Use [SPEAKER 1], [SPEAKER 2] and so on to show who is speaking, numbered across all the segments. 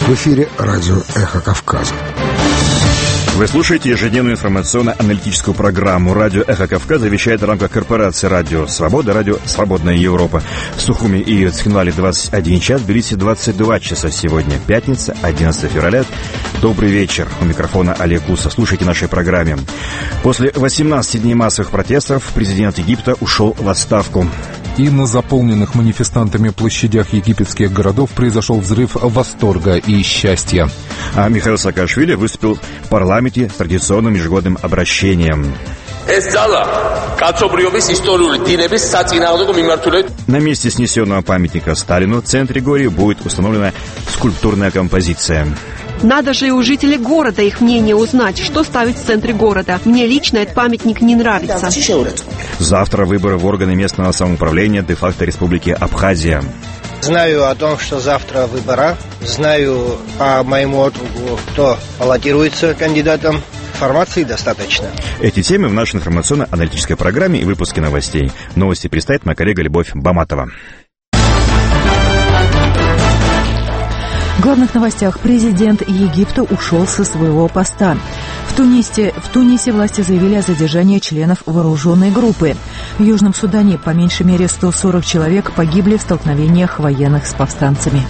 [SPEAKER 1] В эфире радио «Эхо Кавказа».
[SPEAKER 2] Вы слушаете ежедневную информационно-аналитическую программу. Радио «Эхо Кавказа» вещает в рамках корпорации «Радио Свобода», «Радио Свободная Европа». В Сухуми и Цхинвале 21 час, в Тбилиси 22 часа. Сегодня пятница, 11 февраля. Добрый вечер. У микрофона Олег Усов. Слушайте нашей программе. После 18 дней массовых протестов президент Египта ушел в отставку.
[SPEAKER 3] И на заполненных манифестантами площадях египетских городов произошел взрыв восторга и счастья.
[SPEAKER 2] А Михаил Саакашвили выступил в парламенте с традиционным ежегодным обращением. На месте снесенного памятника Сталину в центре Гори будет установлена скульптурная композиция.
[SPEAKER 4] Надо же и у жителей города их мнение узнать, что ставить в центре города. Мне лично этот памятник не нравится.
[SPEAKER 2] Завтра выборы в органы местного самоуправления де-факто Республики Абхазия.
[SPEAKER 5] Знаю о том, что завтра выборы. Знаю по моему округу, кто баллотируется кандидатом. Информации достаточно.
[SPEAKER 2] Эти темы в нашей информационно-аналитической программе и выпуске новостей. Новости представит моя коллега Любовь Баматова.
[SPEAKER 6] В главных новостях: президент Египта ушел со своего поста. В Тунисе власти заявили о задержании членов вооруженной группы. В Южном Судане по меньшей мере 140 человек погибли в столкновениях военных с повстанцами.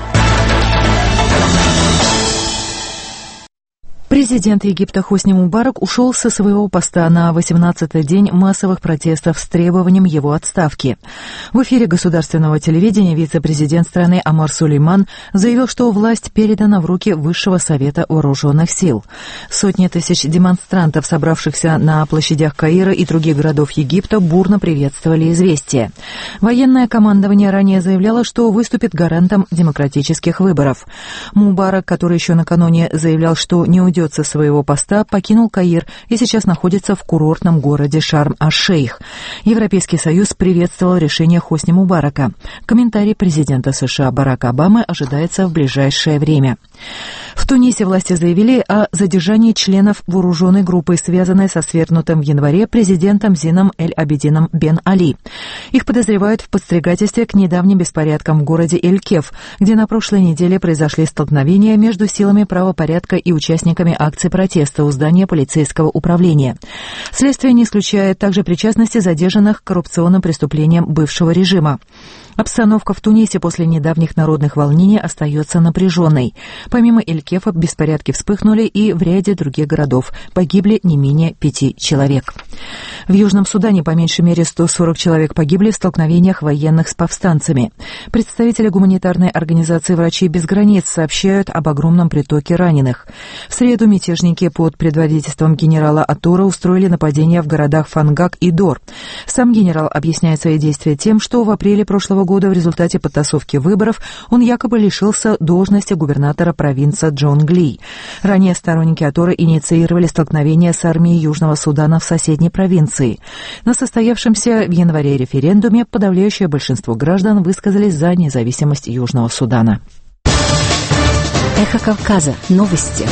[SPEAKER 6] Президент Египта Хосни Мубарак ушел со своего поста на 18-й день массовых протестов с требованием его отставки. В эфире государственного телевидения вице-президент страны Амар Сулейман заявил, что власть передана в руки Высшего совета вооруженных сил. Сотни тысяч демонстрантов, собравшихся на площадях Каира и других городов Египта, бурно приветствовали известие. Военное командование ранее заявляло, что выступит гарантом демократических выборов. Мубарак, который еще накануне заявлял, что не уйдет со своего поста, покинул Каир и сейчас находится в курортном городе Шарм-аш-Шейх. Европейский Союз приветствовал решение Хосни Мубарака. Комментарий президента США Барака Обамы ожидается в ближайшее время. В Тунисе власти заявили о задержании членов вооруженной группы, связанной со свергнутым в январе президентом Зином Эль-Абидином Бен Али. Их подозревают в подстрекательстве к недавним беспорядкам в городе Эль-Кеф, где на прошлой неделе произошли столкновения между силами правопорядка и участниками акции протеста у здания полицейского управления. Следствие не исключает также причастности задержанных к коррупционным преступлениям бывшего режима. Обстановка в Тунисе после недавних народных волнений остается напряженной. Помимо Эль-Кефа беспорядки вспыхнули и в ряде других городов. Погибли не менее 5 человек. В Южном Судане по меньшей мере 140 человек погибли в столкновениях военных с повстанцами. Представители гуманитарной организации «Врачи без границ» сообщают об огромном притоке раненых. В среду мятежники под предводительством генерала Атура устроили нападения в городах Фангак и Дор. Сам генерал объясняет свои действия тем, что в апреле прошлого года в результате подтасовки выборов он якобы лишился должности губернатора провинции Джонгли. Ранее сторонники Атура инициировали столкновения с армией Южного Судана в соседней провинции. На состоявшемся в январе референдуме подавляющее большинство граждан высказались за независимость Южного Судана.
[SPEAKER 7] Эхо Кавказа. Новости.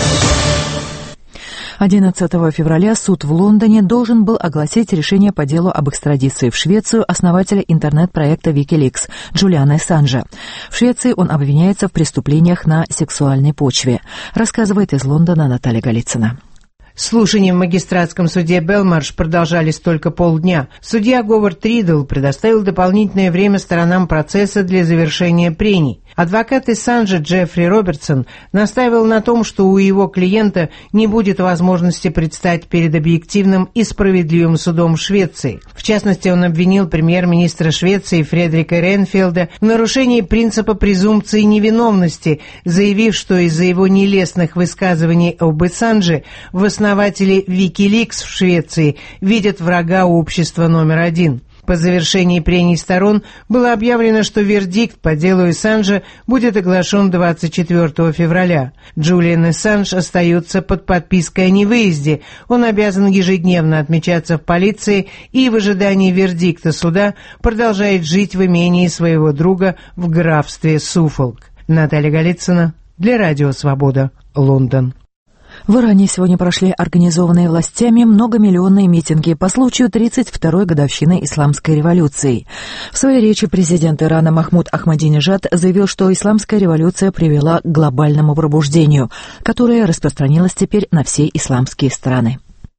[SPEAKER 6] 11 февраля суд в Лондоне должен был огласить решение по делу об экстрадиции в Швецию основателя интернет-проекта Wikileaks Джулиана Ассанжа. В Швеции он обвиняется в преступлениях на сексуальной почве. Рассказывает из Лондона Наталья Голицына.
[SPEAKER 8] Слушания в магистратском суде Белмарш продолжались только полдня. Судья Говард Ридл предоставил дополнительное время сторонам процесса для завершения прений. Адвокат Ассанжа Джеффри Робертсон настаивал на том, что у его клиента не будет возможности предстать перед объективным и справедливым судом в Швеции. В частности, он обвинил премьер-министра Швеции Фредрика Рейнфельда в нарушении принципа презумпции невиновности, заявив, что из-за его нелестных высказываний об Ассанже в основатели Wikileaks в Швеции видят врага общества номер один. По завершении прений сторон было объявлено, что вердикт по делу Ассанжа будет оглашен 24 февраля. Джулиан Ассанж остается под подпиской о невыезде. Он обязан ежедневно отмечаться в полиции и в ожидании вердикта суда продолжает жить в имении своего друга в графстве Суффолк. Наталья Голицына для Радио Свобода, Лондон.
[SPEAKER 6] В Иране сегодня прошли организованные властями многомиллионные митинги по случаю 32-й годовщины Исламской революции. В своей речи президент Ирана Махмуд Ахмадинежад заявил, что Исламская революция привела к глобальному пробуждению, которое распространилось теперь на все исламские страны.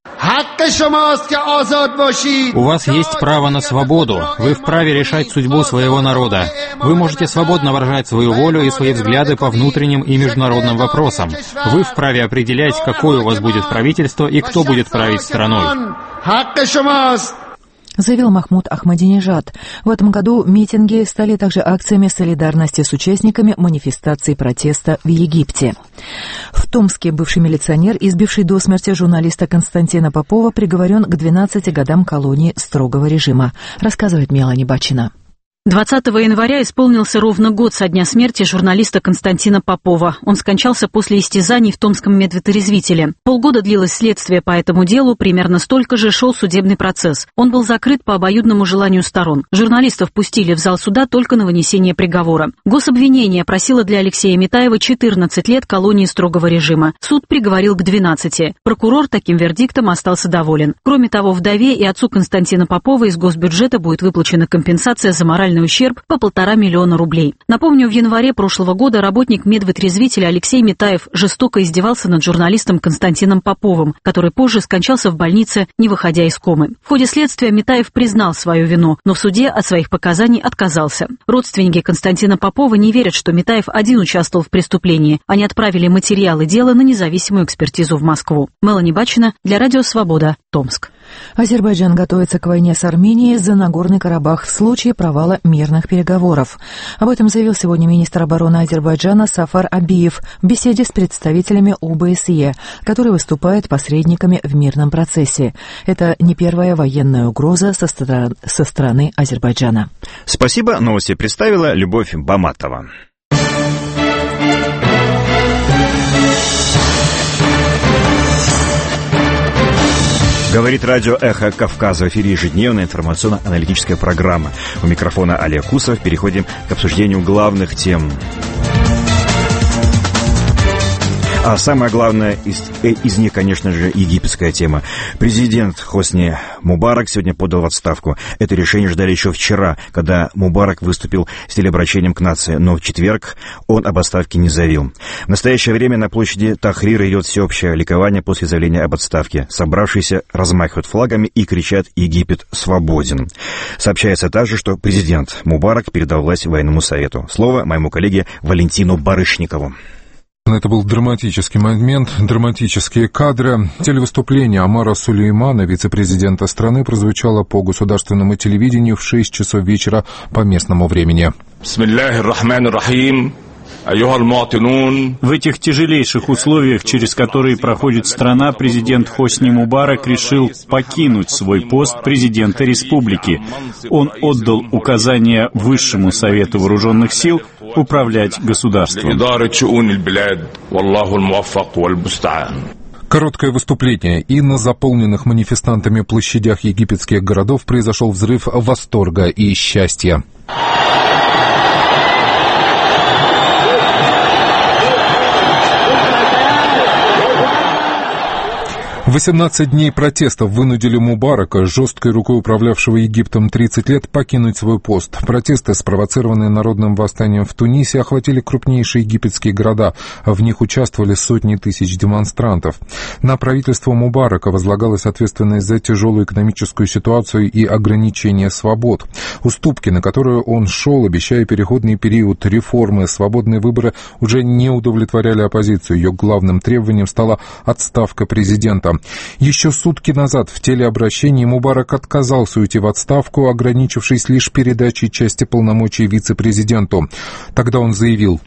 [SPEAKER 9] У вас есть право на свободу. Вы вправе решать судьбу своего народа. Вы можете свободно выражать свою волю и свои взгляды по внутренним и международным вопросам. Вы вправе определять, какое у вас будет правительство и кто будет править страной.
[SPEAKER 6] Заявил Махмуд Ахмадинежад. В этом году митинги стали также акциями солидарности с участниками манифестаций протеста в Египте. В Томске бывший милиционер, избивший до смерти журналиста Константина Попова, приговорен к 12 годам колонии строгого режима, рассказывает Мелани Бачина.
[SPEAKER 10] 20 января исполнился ровно год со дня смерти журналиста Константина Попова. Он скончался после истязаний в Томском медвытрезвителе. Полгода длилось следствие по этому делу, примерно столько же шел судебный процесс. Он был закрыт по обоюдному желанию сторон. Журналистов пустили в зал суда только на вынесение приговора. Гособвинение просило для Алексея Митаева 14 лет колонии строгого режима. Суд приговорил к 12. Прокурор таким вердиктом остался доволен. Кроме того, вдове и отцу Константина Попова из госбюджета будет выплачена компенсация за моральный ущерб по 1,5 миллиона рублей. Напомню, в январе прошлого года работник медвытрезвителя Алексей Митаев жестоко издевался над журналистом Константином Поповым, который позже скончался в больнице, не выходя из комы. В ходе следствия Митаев признал свою вину, но в суде от своих показаний отказался. Родственники Константина Попова не верят, что Митаев один участвовал в преступлении. Они отправили материалы дела на независимую экспертизу в Москву. Мелани Бачина для Радио Свобода, Томск.
[SPEAKER 6] Азербайджан готовится к войне с Арменией за Нагорный Карабах в случае провала мирных переговоров. Об этом заявил сегодня министр обороны Азербайджана Сафар Абиев в беседе с представителями ОБСЕ, которые выступают посредниками в мирном процессе. Это не первая военная угроза со стороны Азербайджана.
[SPEAKER 2] Спасибо. Новости представила Любовь Баматова. Говорит радио «Эхо Кавказа». В эфире ежедневная информационно-аналитическая программа. У микрофона Олег Кусов. Переходим к обсуждению главных тем. А самое главное из них, конечно же, египетская тема. Президент Хосни Мубарак сегодня подал в отставку. Это решение ждали еще вчера, когда Мубарак выступил с телеобращением к нации. Но в четверг он об отставке не заявил. В настоящее время на площади Тахрира идет всеобщее ликование после заявления об отставке. Собравшиеся размахивают флагами и кричат «Египет свободен». Сообщается также, что президент Мубарак передал власть военному совету. Слово моему коллеге Валентину Барышникову.
[SPEAKER 3] Это был драматический момент, драматические кадры. Телевыступление Омара Сулеймана, вице-президента страны, прозвучало по государственному телевидению в 6 часов вечера по местному времени.
[SPEAKER 11] В этих тяжелейших условиях, через которые проходит страна, президент Хосни Мубарак решил покинуть свой пост президента республики. Он отдал указание Высшему Совету Вооруженных сил управлять государством.
[SPEAKER 3] Короткое выступление, и на заполненных манифестантами площадях египетских городов произошел взрыв восторга и счастья. 18 дней протестов вынудили Мубарака, жесткой рукой управлявшего Египтом 30 лет, покинуть свой пост. Протесты, спровоцированные народным восстанием в Тунисе, охватили крупнейшие египетские города. В них участвовали сотни тысяч демонстрантов. На правительство Мубарака возлагалась ответственность за тяжелую экономическую ситуацию и ограничение свобод. Уступки, на которые он шел, обещая переходный период, реформы, свободные выборы, уже не удовлетворяли оппозицию. Ее главным требованием стала отставка президента. Еще сутки назад в телеобращении Мубарак отказался уйти в отставку, ограничившись лишь передачей части полномочий вице-президенту. Тогда он заявил: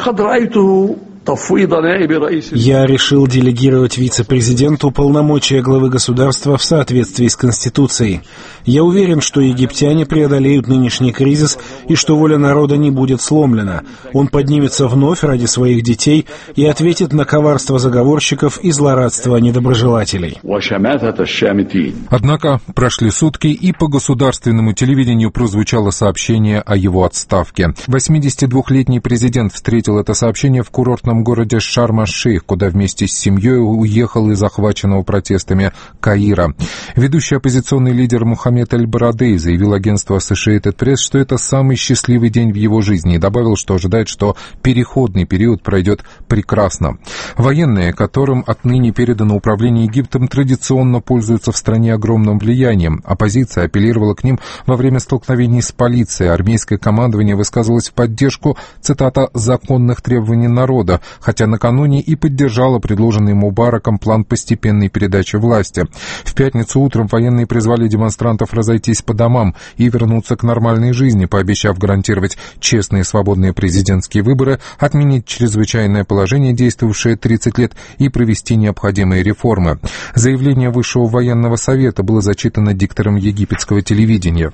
[SPEAKER 12] «Я решил делегировать вице-президенту полномочия главы государства в соответствии с Конституцией. Я уверен, что египтяне преодолеют нынешний кризис и что воля народа не будет сломлена. Он поднимется вновь ради своих детей и ответит на коварство заговорщиков и злорадство недоброжелателей.
[SPEAKER 3] Однако прошли сутки, и по государственному телевидению прозвучало сообщение о его отставке. 82-летний президент встретил это сообщение в курортном городе Шарм-аш-Шейх, куда вместе с семьей уехал из захваченного протестами Каира. Ведущий оппозиционный лидер Мухаммед Аль-Барадей заявил агентству Associated Press, что это самый счастливый день в его жизни, и добавил, что ожидает, что переходный период пройдет прекрасно. Военные, которым отныне передано управление Египтом, традиционно пользуются в стране огромным влиянием. Оппозиция апеллировала к ним во время столкновений с полицией. Армейское командование высказывалось в поддержку, цитата, «законных требований народа», хотя накануне и поддержало предложенный Мубараком план постепенной передачи власти. В пятницу утром военные призвали демонстрантов разойтись по домам и вернуться к нормальной жизни, пообещав гарантировать честные и свободные президентские выборы, отменить чрезвычайное положение, действовавшее 30 лет, и провести необходимые реформы. Заявление Высшего военного совета было зачитано диктором египетского телевидения.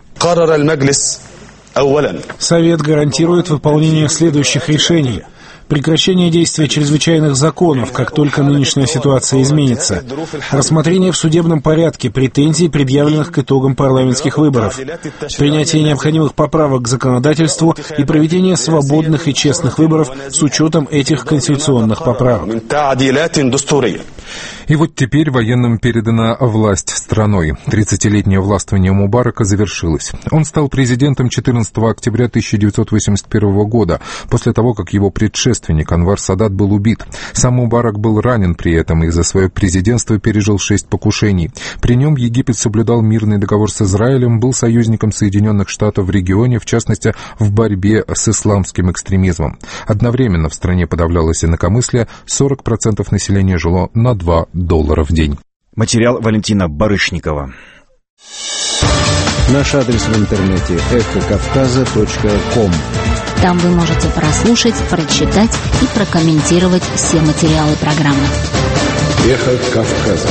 [SPEAKER 12] Совет гарантирует выполнение следующих решений. Прекращение действия чрезвычайных законов, как только нынешняя ситуация изменится. Рассмотрение в судебном порядке претензий, предъявленных к итогам парламентских выборов. Принятие необходимых поправок к законодательству и проведение свободных и честных выборов с учетом этих конституционных поправок.
[SPEAKER 3] И вот теперь военным передана власть страной. 30-летнее властвование Мубарака завершилось. Он стал президентом 14 октября 1981 года, после того, как его предшественник Анвар Садат был убит. Сам Мубарак был ранен при этом и за свое президентство пережил 6 покушений. При нем Египет соблюдал мирный договор с Израилем, был союзником Соединенных Штатов в регионе, в частности, в борьбе с исламским экстремизмом. Одновременно в стране подавлялось инакомыслие, 40% населения жило на $2 в день.
[SPEAKER 2] Материал Валентина Барышникова.
[SPEAKER 1] Наш адрес в интернете эхокавказа.ком.
[SPEAKER 7] Там вы можете прослушать, прочитать и прокомментировать все материалы программы.
[SPEAKER 1] Эхо Кавказа.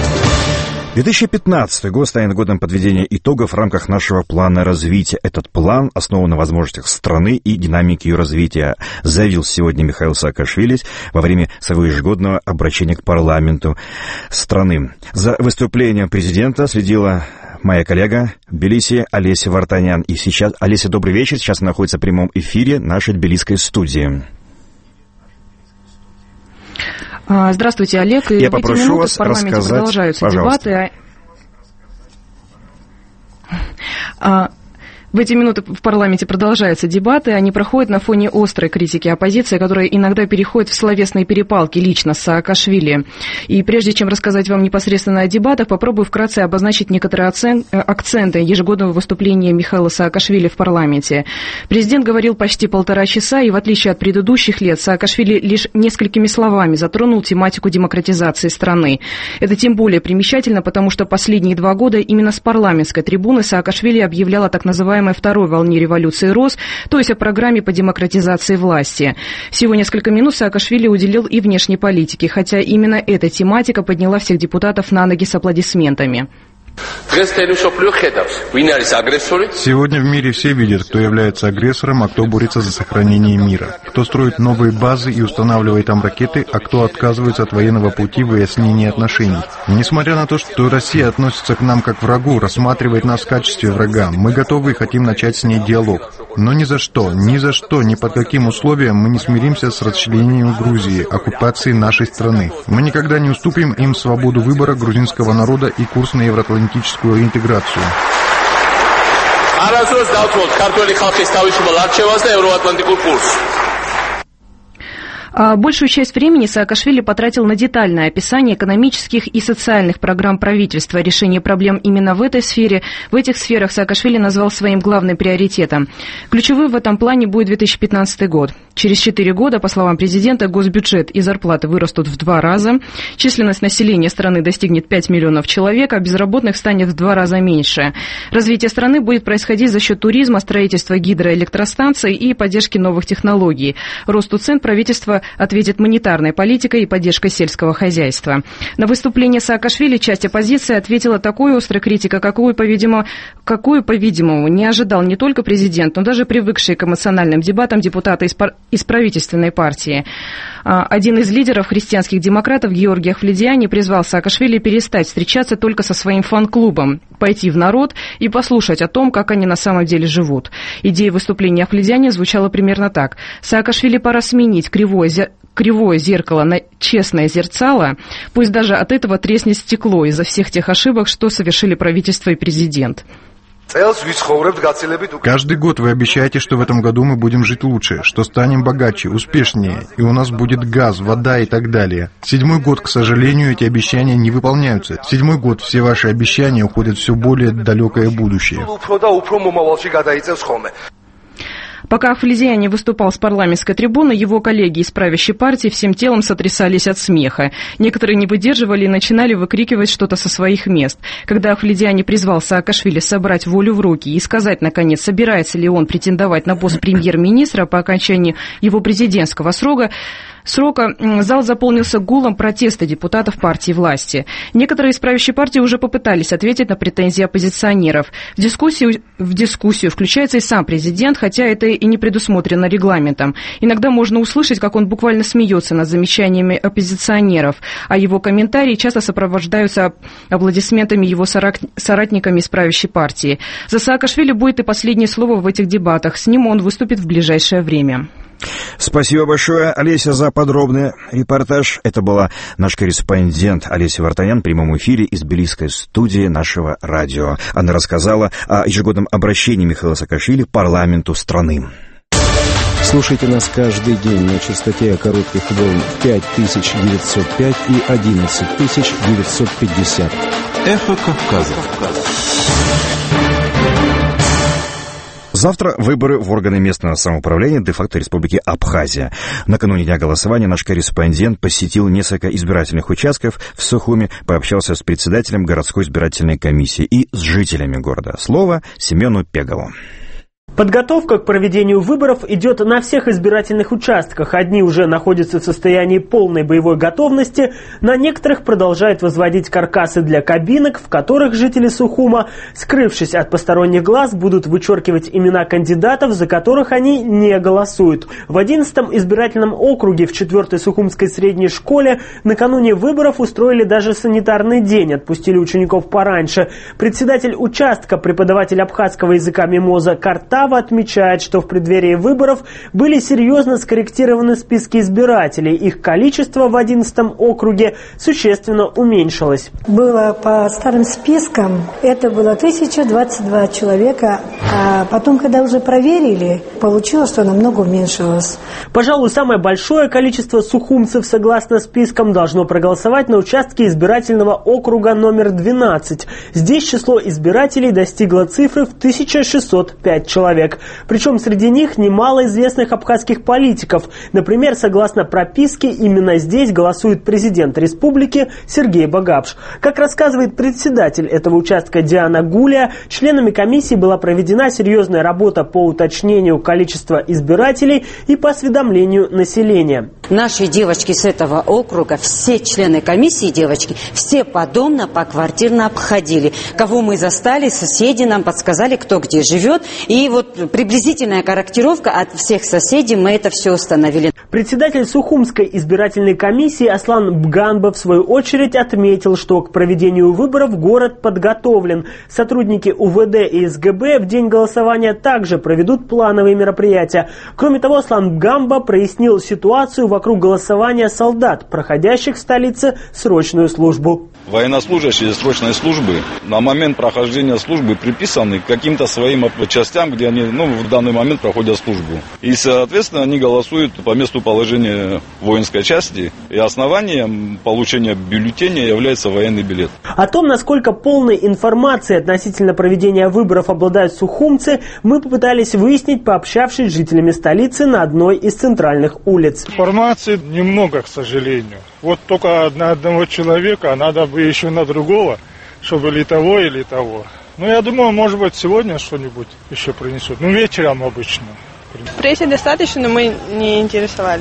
[SPEAKER 2] 2015 год станет годом подведения итогов в рамках нашего плана развития. Этот план основан на возможностях страны и динамике ее развития, заявил сегодня Михаил Саакашвили во время своего ежегодного обращения к парламенту страны. За выступлением президента следила моя коллега в Тбилиси Олеся Вартанян. И сейчас, Олеся, добрый вечер. Сейчас она находится в прямом эфире нашей тбилисской студии.
[SPEAKER 13] Здравствуйте, Олег. И
[SPEAKER 2] я попрошу вас рассказать,
[SPEAKER 13] продолжаются
[SPEAKER 2] пожалуйста.
[SPEAKER 13] дебаты. В эти минуты в парламенте продолжаются дебаты. Они проходят на фоне острой критики оппозиции, которая иногда переходит в словесные перепалки лично с Саакашвили. И прежде чем рассказать вам непосредственно о дебатах, попробую вкратце обозначить некоторые акценты ежегодного выступления Михаила Саакашвили в парламенте. Президент говорил почти 1,5 часа, и в отличие от предыдущих лет, Саакашвили лишь несколькими словами затронул тематику демократизации страны. Это тем более примечательно, потому что последние 2 года именно с парламентской трибуны Саакашвили объявлял о так называемой второй волне революции РОС, то есть о программе по демократизации власти. Всего несколько минут Саакашвили уделил и внешней политике, хотя именно эта тематика подняла всех депутатов на ноги с аплодисментами.
[SPEAKER 14] Сегодня в мире все видят, кто является агрессором, а кто борется за сохранение мира. Кто строит новые базы и устанавливает там ракеты, а кто отказывается от военного пути выяснения отношений. Несмотря на то, что Россия относится к нам как к врагу, рассматривает нас в качестве врага, мы готовы и хотим начать с ней диалог. Но ни за что, ни под каким условием мы не смиримся с расчленением Грузии, оккупацией нашей страны. Мы никогда не уступим им свободу выбора грузинского народа и курс на евроатлантическую интеграцию.
[SPEAKER 13] Большую часть времени Саакашвили потратил на детальное описание экономических и социальных программ правительства. Решение проблем именно в этой сфере, в этих сферах Саакашвили назвал своим главным приоритетом. Ключевым в этом плане будет 2015 год. Через 4 года, по словам президента, госбюджет и зарплаты вырастут в 2 раза, численность населения страны достигнет 5 миллионов человек, а безработных станет в 2 раза меньше. Развитие страны будет происходить за счет туризма, строительства гидроэлектростанций и поддержки новых технологий. Росту цен правительство ответит монетарной политикой и поддержкой сельского хозяйства. На выступление Саакашвили часть оппозиции ответила такой острой критикой, какую, по-видимому, не ожидал не только президент, но даже привыкшие к эмоциональным дебатам депутаты из правительственной партии. Один из лидеров христианских демократов, Георгий Ахвледиани, призвал Саакашвили перестать встречаться только со своим фан-клубом, пойти в народ и послушать о том, как они на самом деле живут. Идея выступления Ахвледиани звучала примерно так. Саакашвили пора сменить кривое зеркало на честное зерцало, пусть даже от этого треснет стекло из-за всех тех ошибок, что совершили правительство и президент.
[SPEAKER 14] Каждый год вы обещаете, что в этом году мы будем жить лучше, что станем богаче, успешнее, и у нас будет газ, вода и так далее. 7-й год, к сожалению, эти обещания не выполняются. 7-й год все ваши обещания уходят в все более далекое будущее.
[SPEAKER 13] Пока Ахвледиани выступал с парламентской трибуны, его коллеги из правящей партии всем телом сотрясались от смеха. Некоторые не выдерживали и начинали выкрикивать что-то со своих мест. Когда Ахвледиани призвал Саакашвили собрать волю в руки и сказать, наконец, собирается ли он претендовать на пост премьер-министра по окончании его президентского срока, зал заполнился гулом протеста депутатов партии власти. Некоторые из правящей партии уже попытались ответить на претензии оппозиционеров. В дискуссию включается и сам президент, хотя это и не предусмотрено регламентом. Иногда можно услышать, как он буквально смеется над замечаниями оппозиционеров, а его комментарии часто сопровождаются аплодисментами его соратниками из правящей партии. За Саакашвили будет и последнее слово в этих дебатах. С ним он выступит в ближайшее время.
[SPEAKER 2] Спасибо большое, Олеся, за подробный репортаж. Это была наш корреспондент Олеся Вартанян в прямом эфире из тбилисской студии нашего радио. Она рассказала о ежегодном обращении Михаила Саакашвили к парламенту страны.
[SPEAKER 1] Слушайте нас каждый день на частоте коротких волн 5905 и 11950.
[SPEAKER 15] Эхо Кавказа.
[SPEAKER 2] Завтра выборы в органы местного самоуправления де-факто Республики Абхазия. Накануне дня голосования наш корреспондент посетил несколько избирательных участков в Сухуми, пообщался с председателем городской избирательной комиссии и с жителями города. Слово Семену Пегову.
[SPEAKER 16] Подготовка к проведению выборов идет на всех избирательных участках. Одни уже находятся в состоянии полной боевой готовности, на некоторых продолжают возводить каркасы для кабинок, в которых жители Сухума, скрывшись от посторонних глаз, будут вычеркивать имена кандидатов, за которых они не голосуют. В 11-м избирательном округе в 4-й Сухумской средней школе накануне выборов устроили даже санитарный день, отпустили учеников пораньше. Председатель участка, преподаватель абхазского языка Мимоза Картава, отмечает, что в преддверии выборов были серьезно скорректированы списки избирателей. Их количество в 11-м округе существенно уменьшилось.
[SPEAKER 17] Было по старым спискам, это было 1022 человека, а потом, когда уже проверили, получилось, что намного уменьшилось.
[SPEAKER 16] Пожалуй, самое большое количество сухумцев, согласно спискам, должно проголосовать на участке избирательного округа номер 12. Здесь число избирателей достигло цифры в 1605 человек. Причем среди них немало известных абхазских политиков. Например, согласно прописке, именно здесь голосует президент республики Сергей Багапш. Как рассказывает председатель этого участка Диана Гуля, членами комиссии была проведена серьезная работа по уточнению количества избирателей и по осведомлению населения.
[SPEAKER 18] Наши девочки с этого округа, все члены комиссии девочки, все подомно, поквартирно обходили. Кого мы застали, соседи нам подсказали, кто где живет. И вот приблизительная корректировка от всех соседей, мы это все установили.
[SPEAKER 16] Председатель Сухумской избирательной комиссии Аслан Бганба в свою очередь отметил, что к проведению выборов город подготовлен. Сотрудники УВД и СГБ в день голосования также проведут плановые мероприятия. Кроме того, Аслан Бганба прояснил ситуацию вокруг голосования солдат, проходящих в столице срочную службу.
[SPEAKER 19] Военнослужащие срочной службы на момент прохождения службы приписаны к каким-то своим частям, где они в данный момент проходят службу. И, соответственно, они голосуют по месту положения воинской части. И основанием получения бюллетеня является военный билет.
[SPEAKER 16] О том, насколько полной информацией относительно проведения выборов обладают сухумцы, мы попытались выяснить, пообщавшись с жителями столицы на одной из центральных улиц.
[SPEAKER 20] Информации немного, к сожалению. Вот только на одного человека, а надо бы еще на другого, чтобы или того, или того. Я думаю, может быть, сегодня что-нибудь еще принесут. Вечером обычно.
[SPEAKER 21] Прессе достаточно, но мы не интересовались.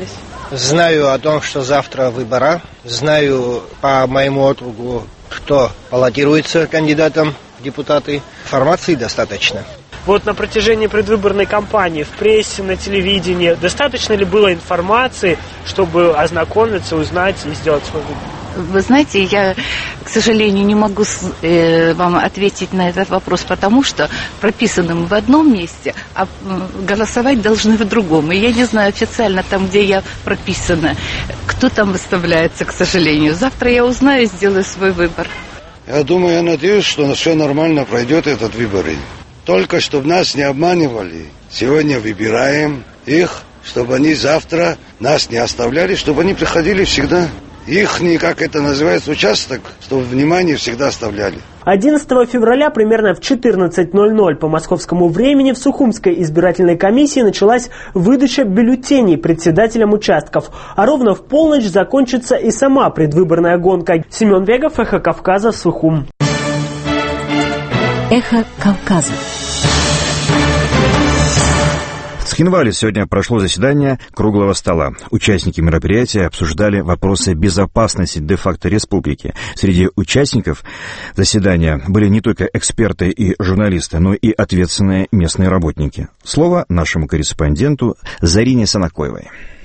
[SPEAKER 5] Знаю о том, что завтра выборы. Знаю по моему округу, кто баллотируется кандидатом в депутаты. Информации достаточно.
[SPEAKER 16] Вот на протяжении предвыборной кампании в прессе, на телевидении достаточно ли было информации, чтобы ознакомиться, узнать и сделать свой выбор?
[SPEAKER 21] Вы знаете, я, к сожалению, не могу вам ответить на этот вопрос, потому что прописаны мы в одном месте, а голосовать должны в другом. И я не знаю официально там, где я прописана, кто там выставляется, к сожалению. Завтра я узнаю и сделаю свой выбор.
[SPEAKER 22] Я думаю, я надеюсь, что все нормально пройдет этот выбор. Только чтобы нас не обманывали. Сегодня выбираем их, чтобы они завтра нас не оставляли, чтобы они приходили всегда. Их, как это называется, участок, чтобы внимание всегда оставляли.
[SPEAKER 16] 11 февраля примерно в 14:00 по московскому времени в Сухумской избирательной комиссии началась выдача бюллетеней председателям участков. А ровно в полночь закончится и сама предвыборная гонка. Семен Вегов, Эхо Кавказа, Сухум.
[SPEAKER 7] Эхо Кавказа.
[SPEAKER 2] В Цхинвале сегодня прошло заседание круглого стола. Участники мероприятия обсуждали вопросы безопасности де-факто республики. Среди участников заседания были не только эксперты и журналисты, но и ответственные местные работники. Слово нашему корреспонденту Зарине Санакоевой.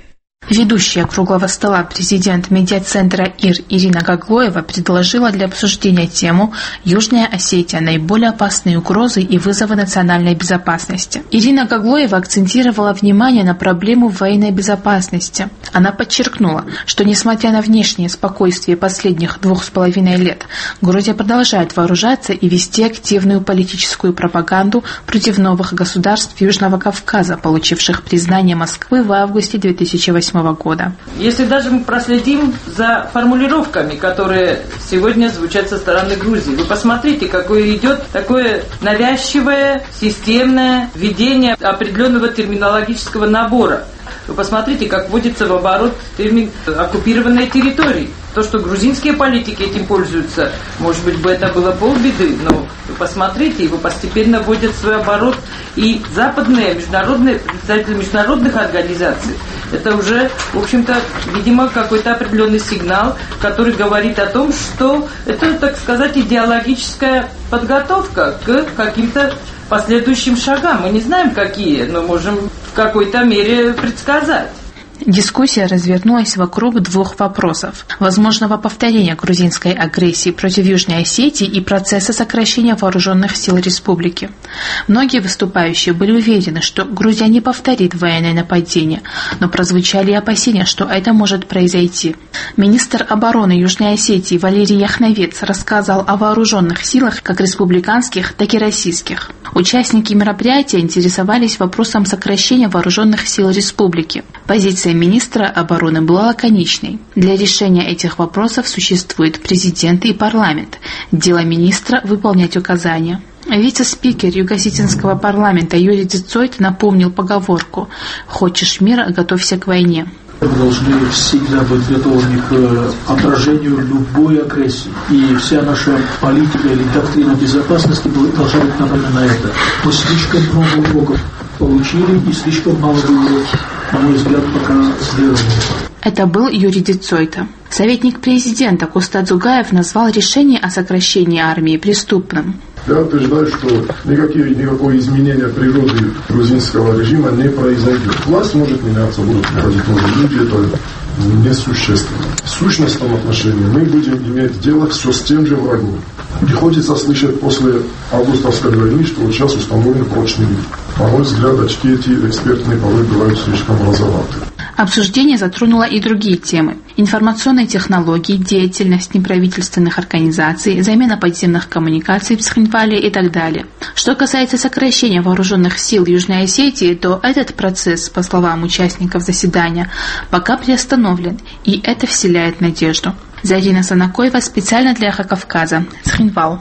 [SPEAKER 23] Ведущая круглого стола президент медиацентра ИР Ирина Гаглоева предложила для обсуждения тему «Южная Осетия. Наиболее опасные угрозы и вызовы национальной безопасности». Ирина Гаглоева акцентировала внимание на проблему военной безопасности. Она подчеркнула, что несмотря на внешнее спокойствие последних 2,5 лет, Грузия продолжает вооружаться и вести активную политическую пропаганду против новых государств Южного Кавказа, получивших признание Москвы в августе 2008 года.
[SPEAKER 24] Если даже мы проследим за формулировками, которые сегодня звучат со стороны Грузии, вы посмотрите, какое идет такое навязчивое, системное введение определенного терминологического набора. Вы посмотрите, как вводится в оборот термин «оккупированные территории». То, что грузинские политики этим пользуются, может быть, бы это было полбеды, но вы посмотрите, его постепенно вводят в свой оборот и западные, международные, представители международных организаций. Это уже, в общем-то, видимо, какой-то определенный сигнал, который говорит о том, что это, так сказать, идеологическая подготовка к каким-то последующим шагам. Мы не знаем, какие, но можем в какой-то мере предсказать.
[SPEAKER 23] Дискуссия развернулась вокруг двух вопросов: возможного повторения грузинской агрессии против Южной Осетии и процесса сокращения вооруженных сил республики. Многие выступающие были уверены, что Грузия не повторит военное нападение, но прозвучали опасения, что это может произойти. Министр обороны Южной Осетии Валерий Яхновец рассказал о вооруженных силах как республиканских, так и российских. Участники мероприятия интересовались вопросом сокращения вооруженных сил республики. Позиция министра обороны была лаконичной. Для решения этих вопросов существует президент и парламент. Дело министра – выполнять указания. Вице-спикер Юго-Осетинского парламента Юрий Дицойт напомнил поговорку «Хочешь мира – готовься к войне».
[SPEAKER 25] Мы должны всегда быть готовыми к отражению любой агрессии. И вся наша политика или доктрина безопасности должна быть направлена на это. Мы слишком много уроков получили и слишком мало было, на мой взгляд, пока сделано.
[SPEAKER 23] Это был Юрий Дицойта. Советник президента Кустат Зугаев назвал решение о сокращении армии преступным.
[SPEAKER 26] Я утверждаю, что никакое изменение природы грузинского режима не произойдет. Власть может меняться, будут приходить новые люди, это несущественно. В сущностном отношении мы будем иметь дело все с тем же врагом. Приходится слышать после августовской войны, что вот сейчас установлен прочный мир. На мой взгляд, очки эти экспертные порой бывают слишком розоваты.
[SPEAKER 23] Обсуждение затронуло и другие темы: информационные технологии, деятельность неправительственных организаций, замена подземных коммуникаций в Цхинвале и так далее. Что касается сокращения вооруженных сил Южной Осетии, то этот процесс, по словам участников заседания, пока приостановлен, и это вселяет надежду. Зарина Санакоева специально для Эхо Кавказа, Цхинвал.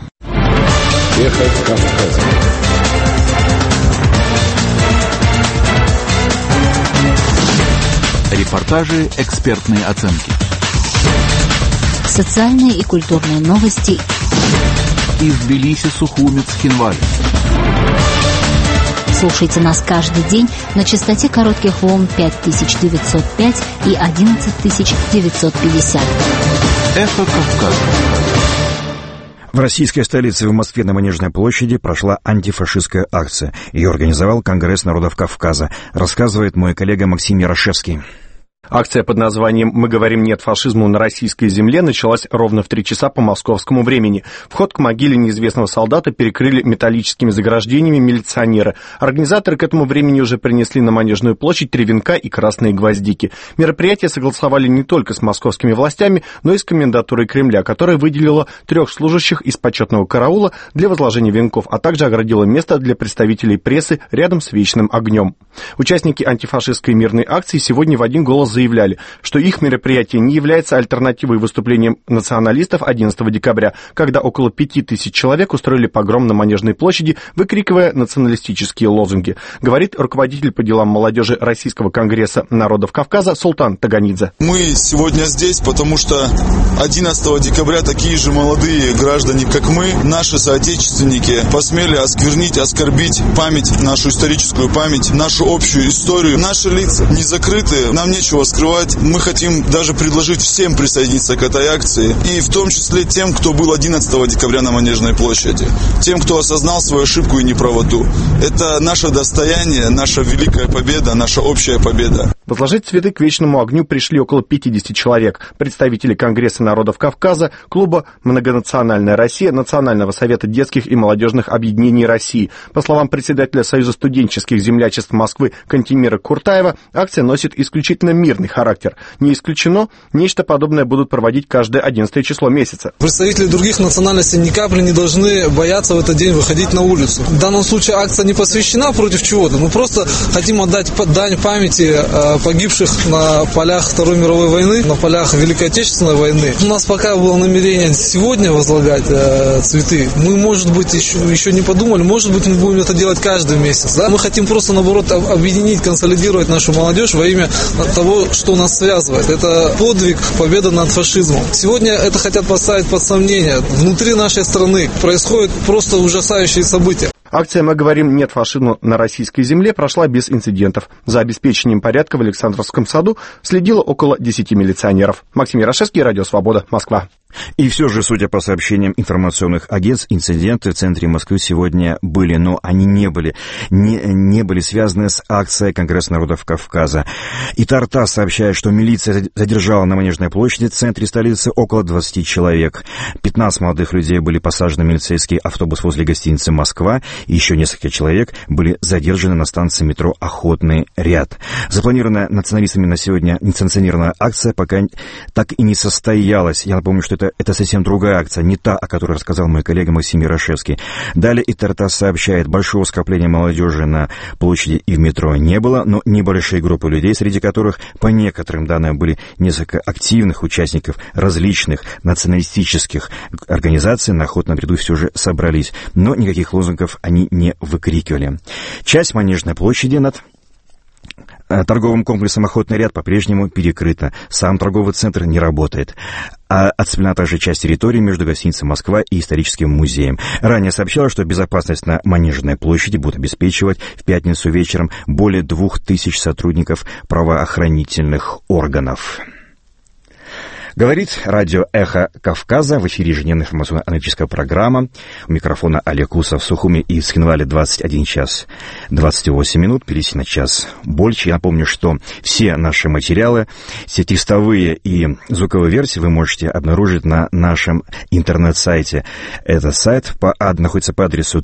[SPEAKER 1] Эхо Кавказа.
[SPEAKER 15] Репортажи, экспертные оценки.
[SPEAKER 7] Социальные и культурные новости.
[SPEAKER 15] Из Тбилиси, Сухуми, Цхинвале.
[SPEAKER 7] Слушайте нас каждый день на частоте коротких волн 5905 и 11950.
[SPEAKER 15] Эхо Кавказа.
[SPEAKER 2] В российской столице, в Москве, на Манежной площади прошла антифашистская акция. Ее организовал Конгресс народов Кавказа, рассказывает мой коллега Максим Ярошевский.
[SPEAKER 4] Акция под названием «Мы говорим нет фашизму на российской земле» началась ровно в 3 часа по московскому времени. Вход к могиле неизвестного солдата перекрыли металлическими заграждениями милиционеры. Организаторы к этому времени уже принесли на Манежную площадь 3 венка и красные гвоздики. Мероприятие согласовали не только с московскими властями, но и с комендатурой Кремля, которая выделила 3 служащих из почетного караула для возложения венков, а также оградила место для представителей прессы рядом с вечным огнем. Участники антифашистской мирной акции сегодня в один голос заявляли, что их мероприятие не является альтернативой выступлениям националистов 11 декабря, когда около 5000 человек устроили погром на Манежной площади, выкрикивая националистические лозунги, говорит руководитель по делам молодежи Российского конгресса народов Кавказа Султан Таганидзе.
[SPEAKER 6] Мы сегодня здесь, потому что 11 декабря такие же молодые граждане, как мы, наши соотечественники, посмели осквернить, оскорбить память, нашу историческую память, нашу общую историю. Наши лица не закрыты, нам нечего скрывать. Мы хотим даже предложить всем присоединиться к этой акции, и в том числе тем, кто был 11 декабря на Манежной площади, тем, кто осознал свою ошибку и неправоту. Это наше достояние, наша великая победа, наша общая победа.
[SPEAKER 4] Возложить цветы к вечному огню пришли около 50 человек. Представители Конгресса народов Кавказа, клуба «Многонациональная Россия», Национального совета детских и молодежных объединений России. По словам председателя Союза студенческих землячеств Москвы Кантемира Куртаева, акция носит исключительно мирный характер. Не исключено, нечто подобное будут проводить каждое 11 число месяца.
[SPEAKER 8] Представители других национальностей ни капли не должны бояться в этот день выходить на улицу. В данном случае акция не посвящена против чего-то. Мы просто хотим отдать дань памяти погибших на полях Второй мировой войны, на полях Великой Отечественной войны. У нас пока было намерение сегодня возлагать цветы. Мы, может быть, еще не подумали, может быть, мы будем это делать каждый месяц. Да? Мы хотим просто, наоборот, объединить, консолидировать нашу молодежь во имя того, что нас связывает. Это подвиг, победа над фашизмом. Сегодня это хотят поставить под сомнение. Внутри нашей страны происходят просто ужасающие события.
[SPEAKER 4] Акция «Мы говорим нет фашизму на российской земле» прошла без инцидентов. За обеспечением порядка в Александровском саду следило около 10 милиционеров. Максим Ярошевский, Радио Свобода, Москва.
[SPEAKER 2] И все же, судя по сообщениям информационных агентств, инциденты в центре Москвы сегодня были, но они не были связаны с акцией Конгресса народов Кавказа. И ТАРТАСС сообщает, что милиция задержала на Манежной площади в центре столицы около 20 человек. 15 молодых людей были посажены в милицейский автобус возле гостиницы «Москва», и еще несколько человек были задержаны на станции метро «Охотный ряд». Запланированная националистами на сегодня несанкционированная акция пока так и не состоялась. Я напомню, что это совсем другая акция, не та, о которой рассказал мой коллега Максим Ярошевский. Далее и ТАРТАСС сообщает, большого скопления молодежи на площади и в метро не было, но небольшие группы людей, среди которых, по некоторым данным, были несколько активных участников различных националистических организаций, на Охотном ряду все же собрались. Но никаких лозунгов они не выкрикивали. Часть Манежной площади над торговым комплексом «Охотный ряд» по-прежнему перекрыта. Сам торговый центр не работает. А оцеплена также часть территории между гостиницей «Москва» и историческим музеем. Ранее сообщалось, что безопасность на Манежной площади будут обеспечивать в пятницу вечером более 2000 сотрудников правоохранительных органов. Говорит радио «Эхо Кавказа». В эфире ежедневная информационно-аналитическая программа. У микрофона Олег Усов. В Сухуми и Цхинвале 21 час 28 минут. Перейти на час больше. Я напомню, что все наши материалы, все текстовые и звуковые версии вы можете обнаружить на нашем интернет-сайте. Этот сайт находится по адресу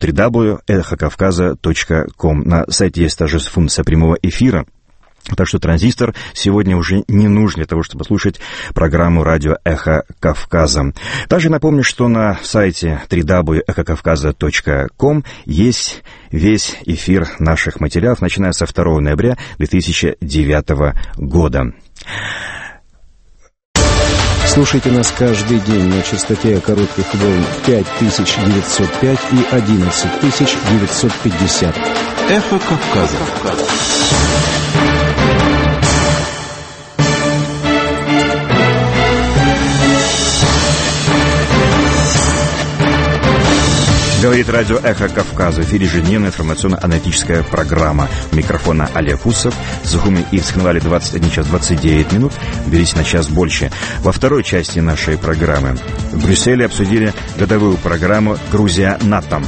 [SPEAKER 2] www.echokavkaza.com. На сайте есть также функция прямого эфира. Так что транзистор сегодня уже не нужен для того, чтобы слушать программу радио «Эхо Кавказа». Также напомню, что на сайте www.echokavkaza.com есть весь эфир наших материалов, начиная со 2 ноября 2009 года.
[SPEAKER 1] Слушайте нас каждый день на частоте коротких волн 5905 и 11950.
[SPEAKER 15] Эхо Кавказа.
[SPEAKER 2] Говорит Говорит радио «Эхо Кавказа». В эфире ежедневная информационно-аналитическая программа. У микрофона Олег Усов. В Сухуми и в Цхинвале 21 час 29 минут. Берите на час больше. Во второй части нашей программы в Брюсселе обсудили годовую программу «Грузия НАТО».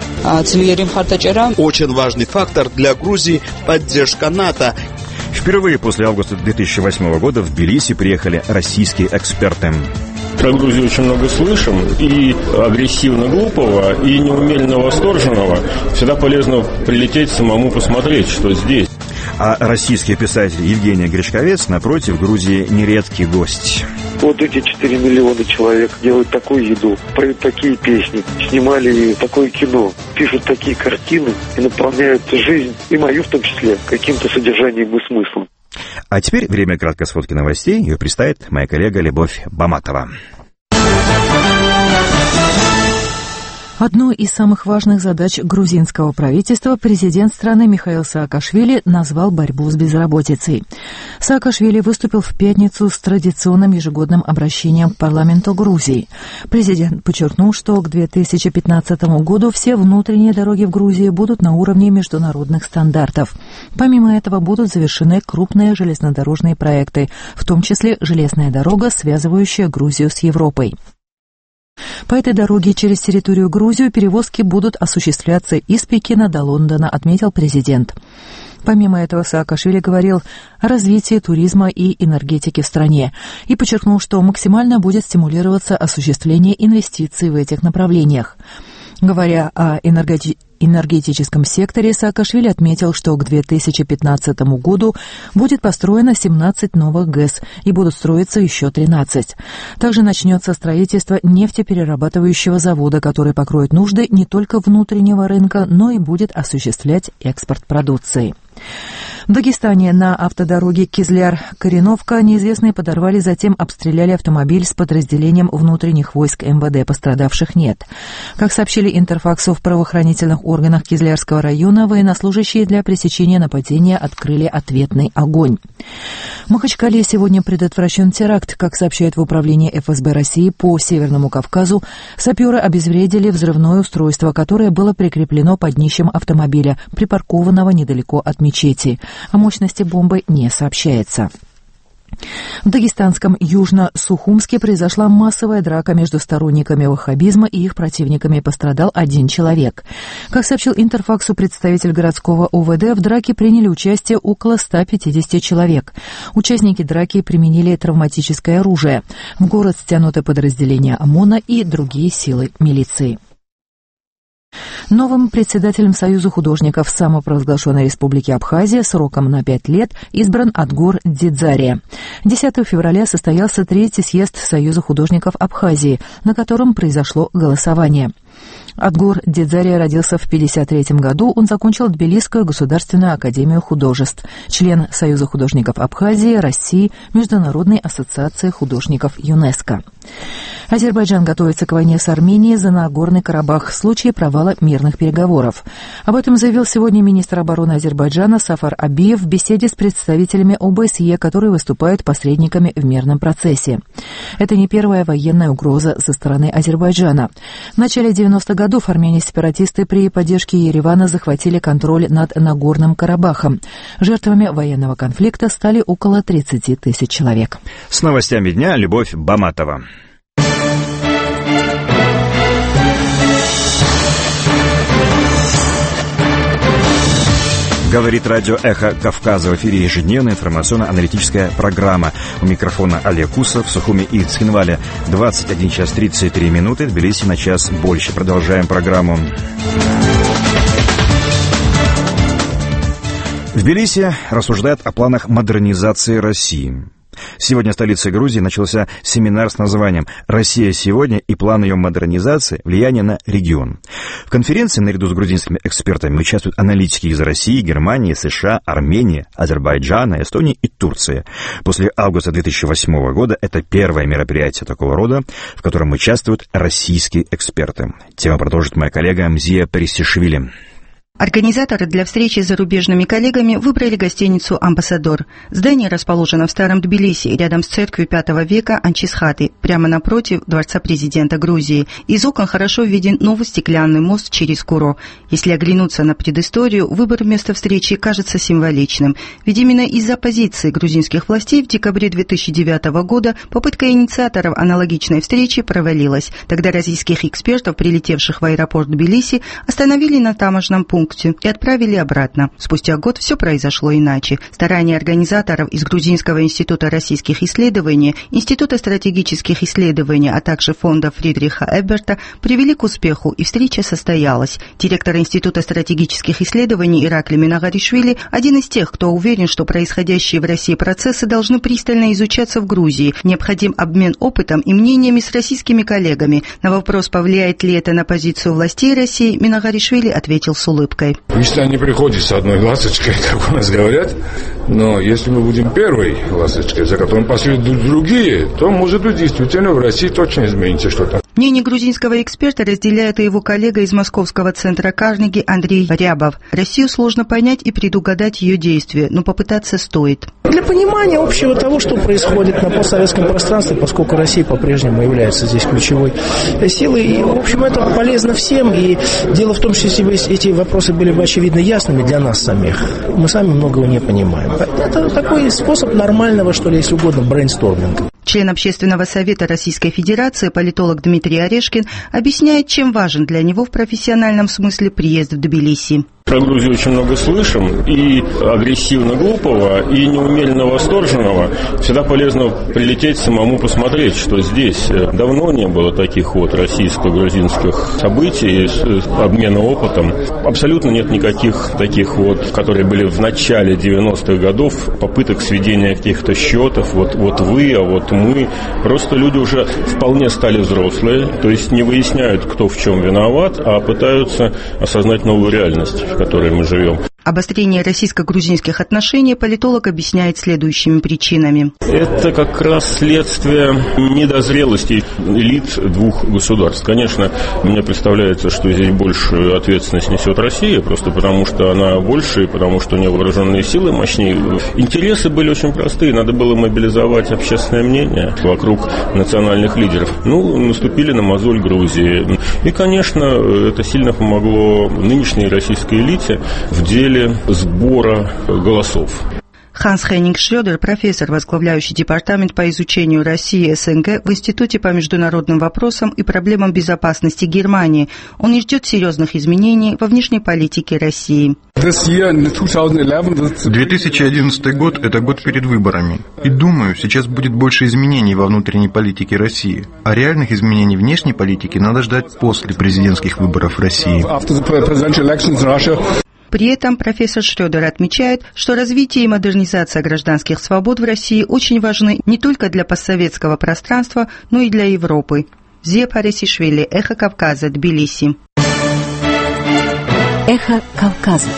[SPEAKER 3] Очень важный фактор для Грузии – поддержка НАТО.
[SPEAKER 2] Впервые после августа 2008 года в Тбилиси приехали российские эксперты.
[SPEAKER 9] Про Грузию очень много слышим, и агрессивно-глупого, и неумеренно восторженного. Всегда полезно прилететь самому посмотреть, что здесь.
[SPEAKER 2] А российский писатель Евгений Гречковец, напротив, в Грузии нередкий гость.
[SPEAKER 10] Вот эти 4 миллиона человек делают такую еду, поют такие песни, снимали такое кино, пишут такие картины и наполняют жизнь, и мою в том числе, каким-то содержанием и смыслом.
[SPEAKER 2] А теперь время краткой сводки новостей. Ее представит моя коллега Любовь Баматова.
[SPEAKER 11] Одной из самых важных задач грузинского правительства президент страны Михаил Саакашвили назвал борьбу с безработицей. Саакашвили выступил в пятницу с традиционным ежегодным обращением к парламенту Грузии. Президент подчеркнул, что к 2015 году все внутренние дороги в Грузии будут на уровне международных стандартов. Помимо этого будут завершены крупные железнодорожные проекты, в том числе железная дорога, связывающая Грузию с Европой. По этой дороге через территорию Грузии перевозки будут осуществляться из Пекина до Лондона, отметил президент. Помимо этого, Саакашвили говорил о развитии туризма и энергетики в стране и подчеркнул, что максимально будет стимулироваться осуществление инвестиций в этих направлениях. Говоря о энергетическом секторе, Саакашвили отметил, что к 2015 году будет построено 17 новых ГЭС и будут строиться еще 13. Также начнется строительство нефтеперерабатывающего завода, который покроет нужды не только внутреннего рынка, но и будет осуществлять экспорт продукции. В Дагестане на автодороге Кизляр-Кореновка неизвестные подорвали, затем обстреляли автомобиль с подразделением внутренних войск МВД. Пострадавших нет. Как сообщили Интерфаксу, в правоохранительных органах Кизлярского района военнослужащие для пресечения нападения открыли ответный огонь. В Махачкале сегодня предотвращен теракт. Как сообщают в управлении ФСБ России по Северному Кавказу, саперы обезвредили взрывное устройство, которое было прикреплено под днищем автомобиля, припаркованного недалеко от мечети. О мощности бомбы не сообщается. В дагестанском Южно-Сухумске произошла массовая драка между сторонниками ваххабизма и их противниками. Пострадал один человек. Как сообщил Интерфаксу представитель городского ОВД, в драке приняли участие около 150 человек. Участники драки применили травматическое оружие. В город стянуты подразделения ОМОНа и другие силы милиции. Новым председателем Союза художников самопровозглашенной Республики Абхазия сроком на 5 лет избран Адгур Дидзария. 10 февраля состоялся 3-й съезд Союза художников Абхазии, на котором произошло голосование. Адгур Дидзария родился в 1953 году. Он закончил Тбилисскую государственную академию художеств, член Союза художников Абхазии, России, Международной ассоциации художников ЮНЕСКО. Азербайджан готовится к войне с Арменией за Нагорный Карабах в случае провала мирных переговоров. Об этом заявил сегодня министр обороны Азербайджана Сафар Абиев в беседе с представителями ОБСЕ, которые выступают посредниками в мирном процессе. Это не первая военная угроза со стороны Азербайджана. В начале 90-х годов армяне-сепаратисты при поддержке Еревана захватили контроль над Нагорным Карабахом. Жертвами военного конфликта стали около 30 тысяч человек.
[SPEAKER 2] С новостями дня Любовь Баматова. Говорит радио «Эхо Кавказа». В эфире ежедневная информационно-аналитическая программа. У микрофона Олег Усов. В Сухуми и Цхинвале 21 час 33 минуты. В Тбилиси на час больше. Продолжаем программу. В Тбилиси рассуждают о планах модернизации России. Сегодня в столице Грузии начался семинар с названием «Россия сегодня и план ее модернизации. Влияние на регион». В конференции наряду с грузинскими экспертами участвуют аналитики из России, Германии, США, Армении, Азербайджана, Эстонии и Турции. После августа 2008 года это первое мероприятие такого рода, в котором участвуют российские эксперты. Тему продолжит моя коллега Мзия Пересишвили.
[SPEAKER 12] Организаторы для встречи с зарубежными коллегами выбрали гостиницу «Амбассадор». Здание расположено в старом Тбилиси, рядом с церковью V века Анчисхаты, прямо напротив дворца президента Грузии. Из окон хорошо виден новый стеклянный мост через Куро. Если оглянуться на предысторию, выбор места встречи кажется символичным. Ведь именно из-за позиции грузинских властей в декабре 2009 года попытка инициаторов аналогичной встречи провалилась. Тогда российских экспертов, прилетевших в аэропорт Тбилиси, остановили на таможенном пункте и отправили обратно. Спустя год все произошло иначе. Старания организаторов из Грузинского института российских исследований, Института стратегических исследований, а также фонда Фридриха Эберта привели к успеху, и встреча состоялась. Директор Института стратегических исследований Иракли Минагаришвили один из тех, кто уверен, что происходящие в России процессы должны пристально изучаться в Грузии. Необходим обмен опытом и мнениями с российскими коллегами. На вопрос, повлияет ли это на позицию властей России, Минагаришвили ответил с улыбкой.
[SPEAKER 13] Всегда не приходится одной ласточкой, как у нас говорят, но если мы будем первой ласточкой, за которой последуют другие, то, может быть, действительно в России точно изменится что-то.
[SPEAKER 12] Мнение грузинского эксперта разделяет и его коллега из Московского центра Карнеги Андрей Рябов. Россию сложно понять и предугадать ее действия, но попытаться стоит.
[SPEAKER 14] Для понимания общего того, что происходит на постсоветском пространстве, поскольку Россия по-прежнему является здесь ключевой силой, и, в общем, это полезно всем. И дело в том, что если бы эти вопросы были бы очевидно ясными для нас самих, мы сами многого не понимаем. Это такой способ нормального, что ли, если угодно, брейнсторминга.
[SPEAKER 12] Член Общественного совета Российской Федерации, политолог Дмитрий Орешкин, объясняет, чем важен для него в профессиональном смысле приезд в Тбилиси.
[SPEAKER 9] Про Грузию очень много слышим, и агрессивно-глупого, и неумеренно восторженного. Всегда полезно прилететь самому посмотреть, что здесь. Давно не было таких вот российско-грузинских событий, обмена опытом. Абсолютно нет никаких таких вот, которые были в начале 90-х годов, попыток сведения каких-то счетов, вот вы, а вот мы. Просто люди уже вполне стали взрослые, то есть не выясняют, кто в чем виноват, а пытаются осознать новую реальность, в которой мы живем.
[SPEAKER 12] Обострение российско-грузинских отношений политолог объясняет следующими причинами.
[SPEAKER 9] Это как раз следствие недозрелости элит двух государств. Конечно, мне представляется, что здесь большую ответственность несет Россия, просто потому что она больше, и потому что у нее вооруженные силы мощнее. Интересы были очень простые. Надо было мобилизовать общественное мнение вокруг национальных лидеров. Наступили на мозоль Грузии. И, конечно, это сильно помогло нынешней российской элите в деле сбора голосов.
[SPEAKER 12] Ханс Хеннинг Шрёдер, профессор, возглавляющий департамент по изучению России и СНГ в Институте по международным вопросам и проблемам безопасности Германии. Он не ждет серьезных изменений во внешней политике России.
[SPEAKER 17] 2011 год – это год перед выборами. И думаю, сейчас будет больше изменений во внутренней политике России. А реальных изменений внешней политики надо ждать после президентских выборов в России.
[SPEAKER 12] При этом профессор Шрёдер отмечает, что развитие и модернизация гражданских свобод в России очень важны не только для постсоветского пространства, но и для Европы. Зия Парисишвили, Эхо Кавказа, Тбилиси.
[SPEAKER 7] Эхо Кавказа.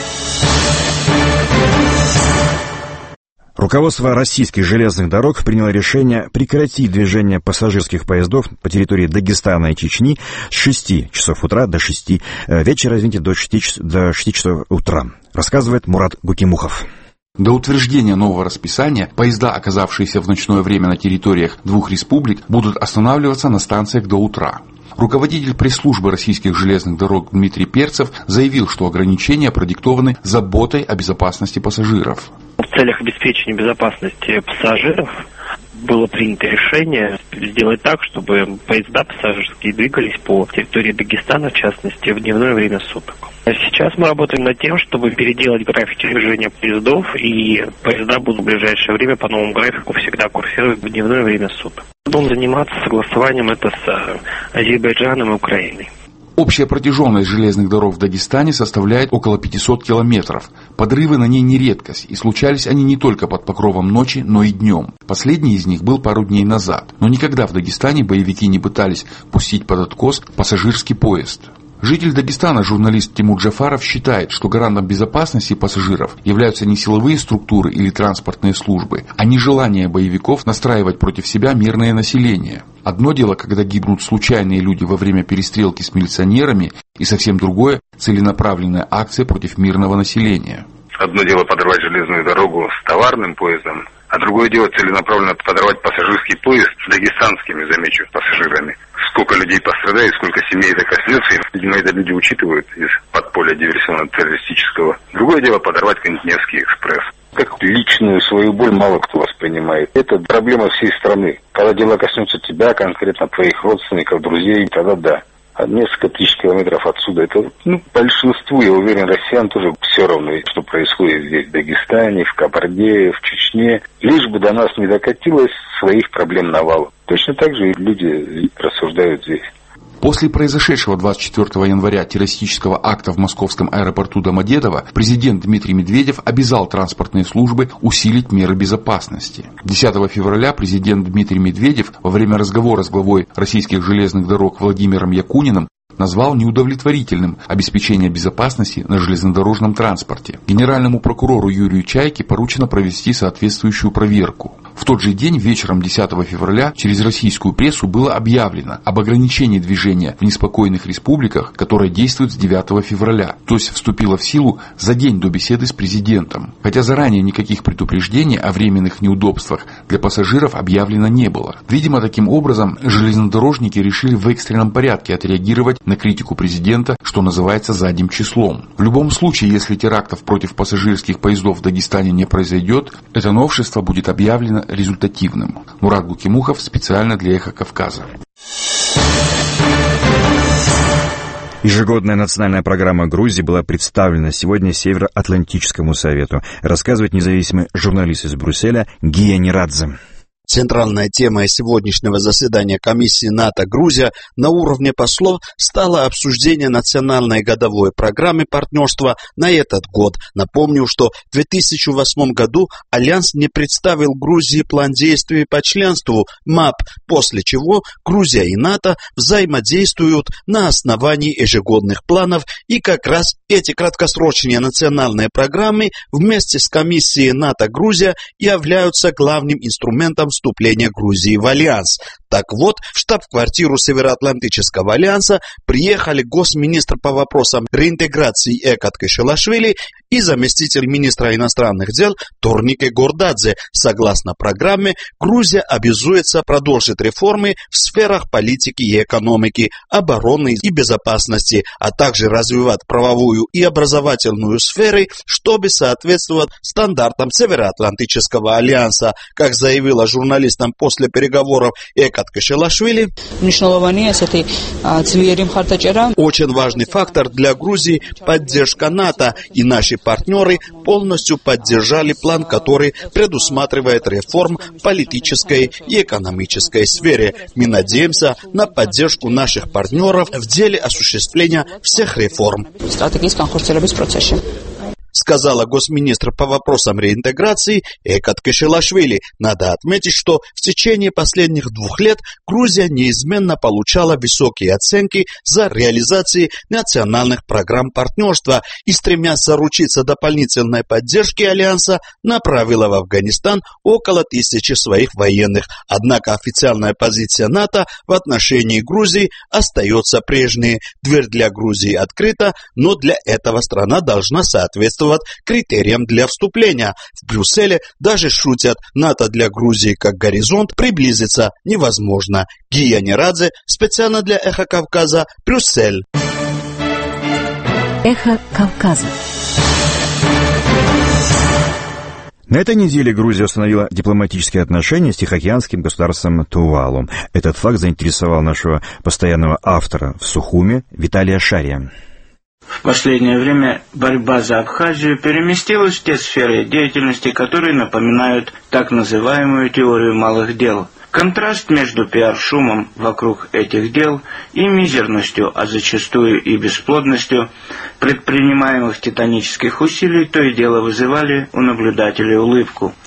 [SPEAKER 2] Руководство российских железных дорог приняло решение прекратить движение пассажирских поездов по территории Дагестана и Чечни с 6 часов утра до 6 вечера, до 6 часов утра, рассказывает Мурат Гукимухов.
[SPEAKER 18] До утверждения нового расписания поезда, оказавшиеся в ночное время на территориях двух республик, будут останавливаться на станциях до утра. Руководитель пресс-службы российских железных дорог Дмитрий Перцев заявил, что ограничения продиктованы заботой о безопасности пассажиров.
[SPEAKER 10] В целях обеспечения безопасности пассажиров было принято решение сделать так, чтобы поезда пассажирские двигались по территории Дагестана, в частности, в дневное время суток. Сейчас мы работаем над тем, чтобы переделать график движения поездов, и поезда будут в ближайшее время по новому графику всегда курсировать в дневное время суток. Будем заниматься согласованием это с Азербайджаном и Украиной.
[SPEAKER 18] Общая протяженность железных дорог в Дагестане составляет около 500 километров. Подрывы на ней не редкость, и случались они не только под покровом ночи, но и днем. Последний из них был пару дней назад. Но никогда в Дагестане боевики не пытались пустить под откос пассажирский поезд. Житель Дагестана, журналист Тимур Джафаров, считает, что гарантом безопасности пассажиров являются не силовые структуры или транспортные службы, а нежелание боевиков настраивать против себя мирное население. Одно дело, когда гибнут случайные люди во время перестрелки с милиционерами, и совсем другое – целенаправленная акция против мирного населения.
[SPEAKER 5] Одно дело подорвать железную дорогу с товарным поездом, а другое дело целенаправленно подорвать пассажирский поезд с дагестанскими, замечу, пассажирами. Сколько людей пострадает, сколько семей это коснется, видимо, это люди учитывают из подполья диверсионно-террористического. Другое дело подорвать Континевский экспресс. Как личную свою боль мало кто воспринимает. Это проблема всей страны. Когда дело коснется тебя, конкретно твоих родственников, друзей, тогда да. А несколько тысяч километров отсюда, это, большинству, я уверен, россиян тоже все равно, что происходит здесь, в Дагестане, в Кабарде, в Чечне. Лишь бы до нас не докатилось, своих проблем навалом. Точно так же и люди рассуждают здесь.
[SPEAKER 18] После произошедшего 24 января террористического акта в московском аэропорту Домодедово президент Дмитрий Медведев обязал транспортные службы усилить меры безопасности. 10 февраля президент Дмитрий Медведев во время разговора с главой российских железных дорог Владимиром Якуниным назвал неудовлетворительным обеспечение безопасности на железнодорожном транспорте. Генеральному прокурору Юрию Чайке поручено провести соответствующую проверку. В тот же день, вечером 10 февраля, через российскую прессу было объявлено об ограничении движения в неспокойных республиках, которое действует с 9 февраля, то есть вступило в силу за день до беседы с президентом. Хотя заранее никаких предупреждений о временных неудобствах для пассажиров объявлено не было. Видимо, таким образом железнодорожники решили в экстренном порядке отреагировать на критику президента, что называется, задним числом. В любом случае, если терактов против пассажирских поездов в Дагестане не произойдет, это новшество будет объявлено результативным. Мурат Гукимухов специально для «Эхо Кавказа».
[SPEAKER 2] Ежегодная национальная программа Грузии была представлена сегодня Североатлантическому совету. Рассказывает независимый журналист из Брюсселя Гия Нерадзе.
[SPEAKER 3] Центральная тема сегодняшнего заседания комиссии НАТО «Грузия» на уровне послов стала обсуждение национальной годовой программы партнерства на этот год. Напомню, что в 2008 году Альянс не представил Грузии план действий по членству МАП, после чего Грузия и НАТО взаимодействуют на основании ежегодных планов, и как раз эти краткосрочные национальные программы вместе с комиссией НАТО «Грузия» являются главным инструментом вступления Грузии в Альянс. Так вот, в штаб-квартиру Североатлантического альянса приехали госминистр по вопросам реинтеграции Экат Кышелашвили и заместитель министра иностранных дел Торнике Гордадзе. Согласно программе, Грузия обязуется продолжить реформы в сферах политики и экономики, обороны и безопасности, а также развивать правовую и образовательную сферы, чтобы соответствовать стандартам Североатлантического альянса. Как заявила журналистам после переговоров Экат Кышелашвили, очень важный фактор для Грузии – поддержка НАТО, и наши партнеры полностью поддержали план, который предусматривает реформ в политической и экономической сфере. Мы надеемся на поддержку наших партнеров в деле осуществления всех реформ, сказала госминистр по вопросам реинтеграции Экат Кышелашвили. Надо отметить, что в течение последних 2 лет Грузия неизменно получала высокие оценки за реализацию национальных программ партнерства и, стремясь заручиться дополнительной поддержки Альянса, направила в Афганистан около 1000 своих военных. Однако официальная позиция НАТО в отношении Грузии остается прежней. Дверь для Грузии открыта, но для этого страна должна соответствовать критериям для вступления. В Брюсселе даже шутят: НАТО для Грузии как горизонт, приблизиться невозможно. Гия Нерадзе, специально для «Эхо Кавказа», Брюссель.
[SPEAKER 11] «Эхо Кавказа».
[SPEAKER 2] На этой неделе Грузия установила дипломатические отношения с тихоокеанским государством Тувалу. Этот факт заинтересовал нашего постоянного автора в Сухуме Виталия Шария.
[SPEAKER 16] В последнее время борьба за Абхазию переместилась в те сферы деятельности, которые напоминают так называемую теорию малых дел. Контраст между пиар-шумом вокруг этих дел и мизерностью, а зачастую и бесплодностью предпринимаемых титанических усилий то и дело вызывали у наблюдателей улыбку.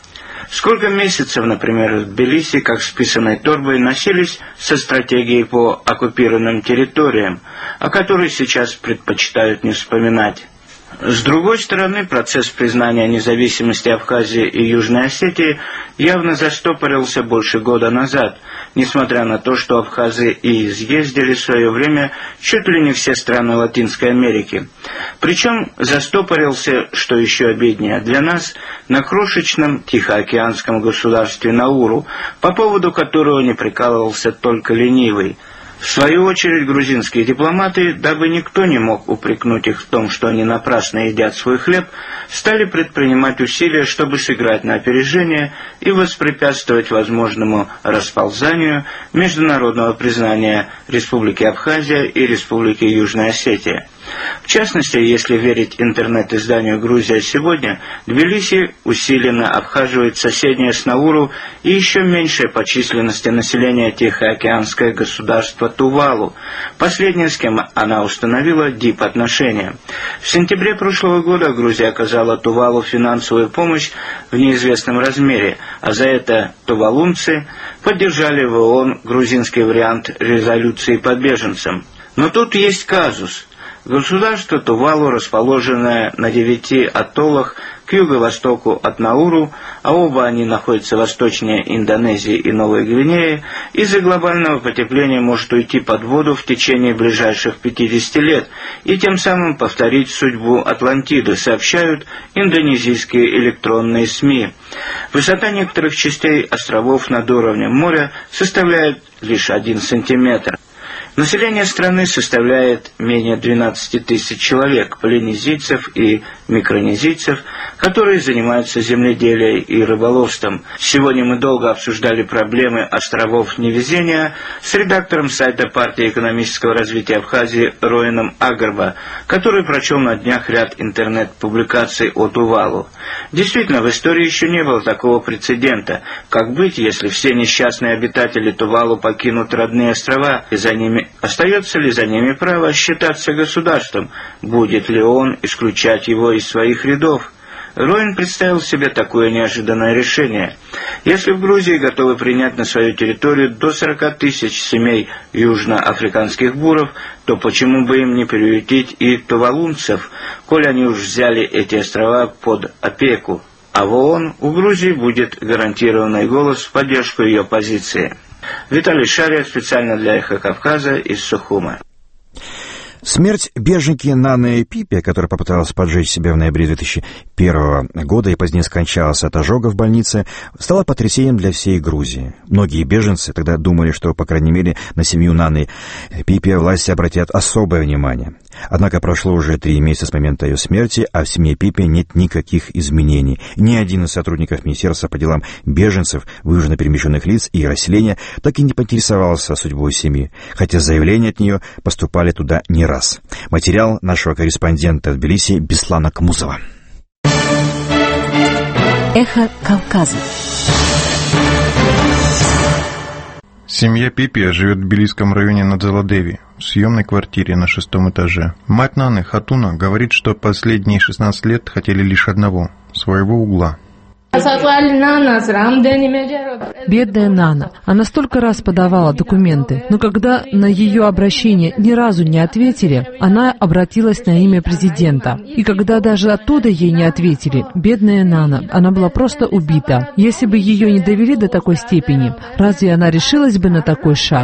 [SPEAKER 16] Сколько месяцев, например, в Тбилиси, как с писаной торбой, носились со стратегией по оккупированным территориям, о которой сейчас предпочитают не вспоминать. С другой стороны, процесс признания независимости Абхазии и Южной Осетии явно застопорился больше года назад, несмотря на то, что абхазы и изъездили в свое время чуть ли не все страны Латинской Америки. Причем застопорился, что еще обиднее для нас, на крошечном тихоокеанском государстве Науру, по поводу которого не прикалывался только ленивый. В свою очередь, грузинские дипломаты, дабы никто не мог упрекнуть их в том, что они напрасно едят свой хлеб, стали предпринимать усилия, чтобы сыграть на опережение и воспрепятствовать возможному расползанию международного признания Республики Абхазия и Республики Южная Осетия. В частности, если верить интернет-изданию «Грузия сегодня», Тбилиси усиленно обхаживает соседнее с Науру и еще меньшее по численности населения Тихоокеанское государство Тувалу, последнее, с кем она установила дипотношения. В сентябре прошлого года Грузия оказала Тувалу финансовую помощь в неизвестном размере, а за это тувалунцы поддержали в ООН грузинский вариант резолюции по беженцам. Но тут есть казус. Государство Тувалу, расположенное на 9 атоллах к юго-востоку от Науру, а оба они находятся восточнее Индонезии и Новой Гвинеи, из-за глобального потепления может уйти под воду в течение ближайших 50 лет и тем самым повторить судьбу Атлантиды, сообщают индонезийские электронные СМИ. Высота некоторых частей островов над уровнем моря составляет лишь 1 сантиметр. Население страны составляет менее 12 тысяч человек, полинезийцев и микронезийцев, которые занимаются земледелием и рыболовством. Сегодня мы долго обсуждали проблемы островов невезения с редактором сайта партии экономического развития Абхазии Роином Агарба, который прочел на днях ряд интернет-публикаций о Тувалу. Действительно, в истории еще не было такого прецедента. Как быть, если все несчастные обитатели Тувалу покинут родные острова, и за ними остается ли за ними право считаться государством? Будет ли он исключать его из своих рядов? Роин представил себе такое неожиданное решение. Если в Грузии готовы принять на свою территорию до 40 тысяч семей южноафриканских буров, то почему бы им не приютить и тувалунцев, коль они уж взяли эти острова под опеку? А в ООН у Грузии будет гарантированный голос в поддержку ее позиции. Виталий Шария, специально для «Эхо Кавказа» из Сухума.
[SPEAKER 2] Смерть беженки Наны Пипи, которая попыталась поджечь себя в ноябре 2001 года и позднее скончалась от ожога в больнице, стала потрясением для всей Грузии. Многие беженцы тогда думали, что, по крайней мере, на семью Наны Пипи власти обратят особое внимание. Однако прошло уже 3 месяца с момента ее смерти, а в семье Пипи нет никаких изменений. Ни один из сотрудников Министерства по делам беженцев, вынужденно перемещенных лиц и расселения так и не поинтересовался судьбой семьи, хотя заявления от нее поступали туда не раз. Материал нашего корреспондента в Тбилиси Беслана Кмусова.
[SPEAKER 7] Эхо Кавказа.
[SPEAKER 17] Семья Пипи живет в тбилисском районе Надзаладеви, в съемной квартире на 6-м этаже. Мать Наны, Хатуна, говорит, что последние 16 лет хотели лишь одного – своего угла.
[SPEAKER 11] Бедная Нана. Она столько раз подавала документы, но когда на ее обращение ни разу не ответили, она обратилась на имя президента. И когда даже оттуда ей не ответили, бедная Нана, она была просто убита. Если бы ее не довели до такой степени, разве она решилась бы на такой шаг?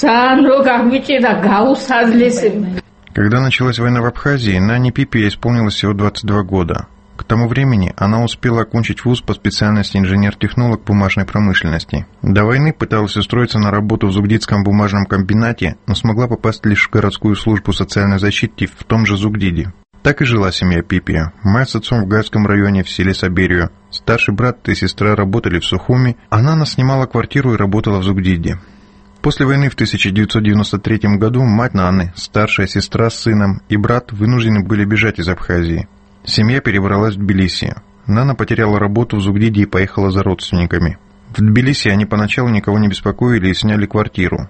[SPEAKER 17] Когда началась война в Абхазии, Нане Пипи исполнилось всего 22 года. К тому времени она успела окончить вуз по специальности инженер-технолог бумажной промышленности. До войны пыталась устроиться на работу в Зугдидском бумажном комбинате, но смогла попасть лишь в городскую службу социальной защиты в том же Зугдиде. Так и жила семья Пипи. Мать с отцом в Гайском районе в селе Саберию. Старший брат и сестра работали в Сухуми, а Нана снимала квартиру и работала в Зугдиде. После войны в 1993 году мать Наны, старшая сестра с сыном и брат вынуждены были бежать из Абхазии. Семья перебралась в Тбилиси. Нана потеряла работу в Зугдиде и поехала за родственниками. В Тбилиси они поначалу никого не беспокоили и сняли квартиру.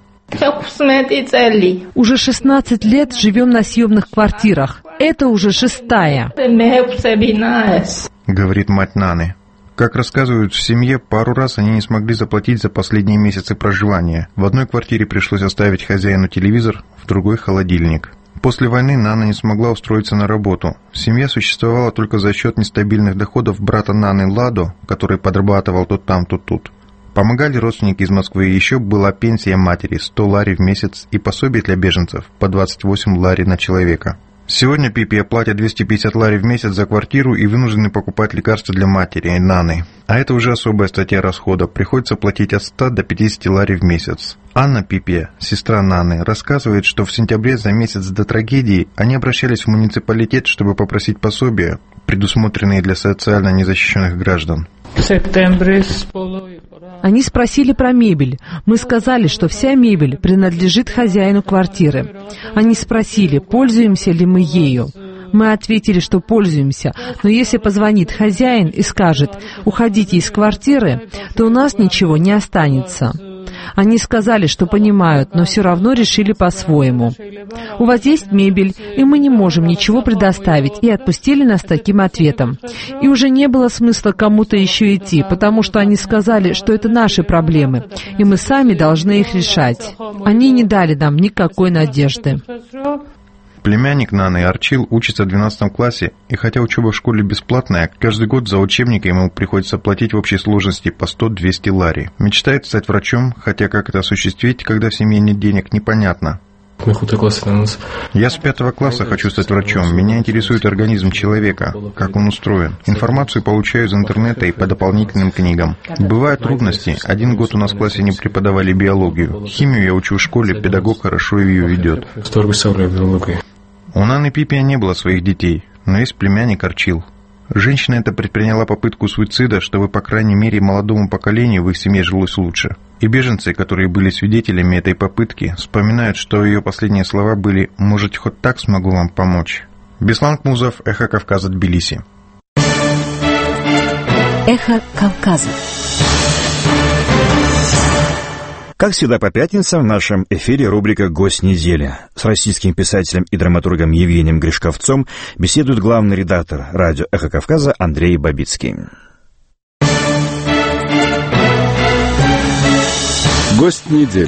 [SPEAKER 11] Уже 16 лет живем на съемных квартирах. Это уже 6-я.
[SPEAKER 17] Говорит мать Наны. Как рассказывают в семье, пару раз они не смогли заплатить за последние месяцы проживания. В одной квартире пришлось оставить хозяину телевизор, в другой – холодильник. После войны Нана не смогла устроиться на работу. Семья существовала только за счет нестабильных доходов брата Наны Ладо, который подрабатывал то там, то тут. Помогали родственники из Москвы, еще была пенсия матери 100 лари в месяц и пособие для беженцев по 28 лари на человека. Сегодня Пипия платят 250 лари в месяц за квартиру и вынуждены покупать лекарства для матери и Наны. А это уже особая статья расходов, приходится платить от 100 до 50 лари в месяц. Анна Пипия, сестра Наны, рассказывает, что в сентябре за месяц до трагедии они обращались в муниципалитет, чтобы попросить пособия, предусмотренные для социально незащищенных граждан.
[SPEAKER 19] Они спросили про мебель. Мы сказали, что вся мебель принадлежит хозяину квартиры. Они спросили, пользуемся ли мы ею. Мы ответили, что пользуемся, но если позвонит хозяин и скажет «уходите из квартиры», то у нас ничего не останется. Они сказали, что понимают, но все равно решили по-своему. У вас есть мебель, и мы не можем ничего предоставить, и отпустили нас таким ответом. И уже не было смысла кому-то еще идти, потому что они сказали, что это наши проблемы, и мы сами должны их решать. Они не дали нам никакой надежды.
[SPEAKER 17] Племянник Наны Арчил учится в 12 классе, и хотя учеба в школе бесплатная, каждый год за учебники ему приходится платить в общей сложности по 100-200 лари. Мечтает стать врачом, хотя как это осуществить, когда в семье нет денег, непонятно. Я с 5 класса хочу стать врачом. Меня интересует организм человека, как он устроен. Информацию получаю из интернета и по дополнительным книгам. Бывают трудности. 1 год у нас в классе не преподавали биологию. Химию я учу в школе, педагог хорошо ее ведет. У Наны Пипия не было своих детей, но есть племянник Арчил. Женщина эта предприняла попытку суицида, чтобы, по крайней мере, молодому поколению в их семье жилось лучше. И беженцы, которые были свидетелями этой попытки, вспоминают, что ее последние слова были «Может, хоть так смогу вам помочь». Беслан Кнузов, Эхо Кавказа, Тбилиси.
[SPEAKER 7] Эхо Кавказа.
[SPEAKER 2] Как всегда по пятницам в нашем эфире рубрика «Гость недели». С российским писателем и драматургом Евгением Гришковцом беседует главный редактор радио «Эхо Кавказа» Андрей Бабицкий.
[SPEAKER 15] Гость недели.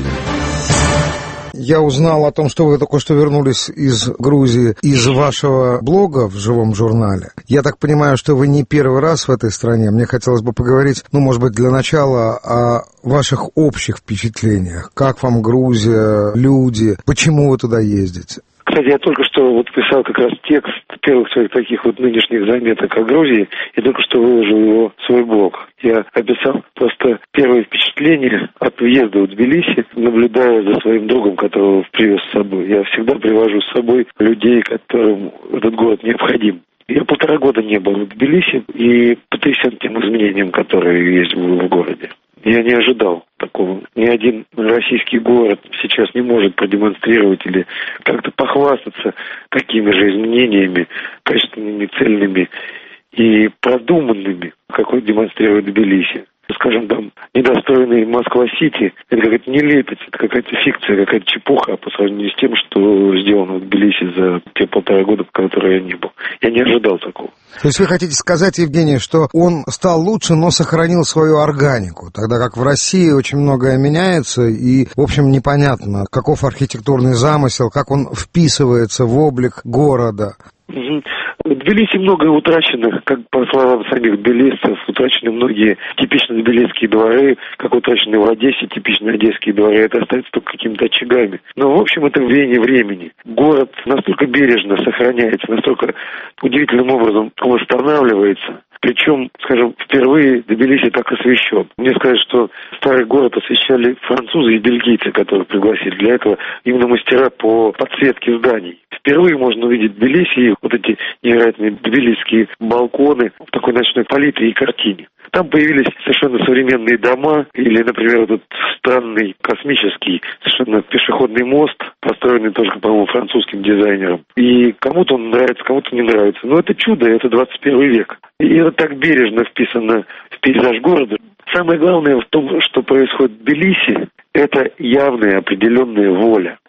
[SPEAKER 20] Я узнал о том, что вы только что вернулись из Грузии, из вашего блога в живом журнале. Я так понимаю, что вы не первый раз в этой стране. Мне хотелось бы поговорить, может быть, для начала о ваших общих впечатлениях. Как вам Грузия, люди, почему вы туда ездите?
[SPEAKER 10] Кстати, я только что писал как раз текст первых своих таких нынешних заметок о Грузии, и только что выложил его в свой блог. Я описал просто первые впечатления от въезда в Тбилиси, наблюдая за своим другом, которого привез с собой. Я всегда привожу с собой людей, которым этот город необходим. Я 1,5 года не был в Тбилиси и потрясен тем изменением, которое есть в городе. Я не ожидал такого. Ни один российский город сейчас не может продемонстрировать или как-то похвастаться такими же изменениями, качественными, цельными и продуманными, какой демонстрирует Тбилиси. Скажем, там, недостроенный Москва-Сити, это какая-то нелепица, это какая-то фикция, какая-то чепуха по сравнению с тем, что сделано в Тбилиси за те 1,5 года, в которые я не был. Я не ожидал такого.
[SPEAKER 20] То есть вы хотите сказать, Евгений, что он стал лучше, но сохранил свою органику, тогда как в России очень многое меняется, и, в общем, непонятно, каков архитектурный замысел, как он вписывается в облик города.
[SPEAKER 10] В Тбилиси многое утрачено, как по словам самих тбилисцев, утрачены многие типичные тбилисские дворы, как утрачены в Одессе типичные одесские дворы, это остается только какими-то очагами. Но, в общем, это веяние времени. Город настолько бережно сохраняется, настолько удивительным образом восстанавливается. Причем, скажем, впервые Тбилиси так освещен. Мне сказали, что старый город освещали французы и бельгийцы, которых пригласили для этого, именно мастера по подсветке зданий. Впервые можно увидеть в Тбилиси эти невероятные тбилисские балконы в такой ночной палитре и картине. Там появились совершенно современные дома, или, например, этот странный космический совершенно пешеходный мост, построенный тоже, по-моему, французским дизайнером. И кому-то он нравится, кому-то не нравится. Но это чудо, это 21 век. И это так бережно вписано в пейзаж города. Самое главное в том, что происходит в Тбилиси, это явная определенная воля.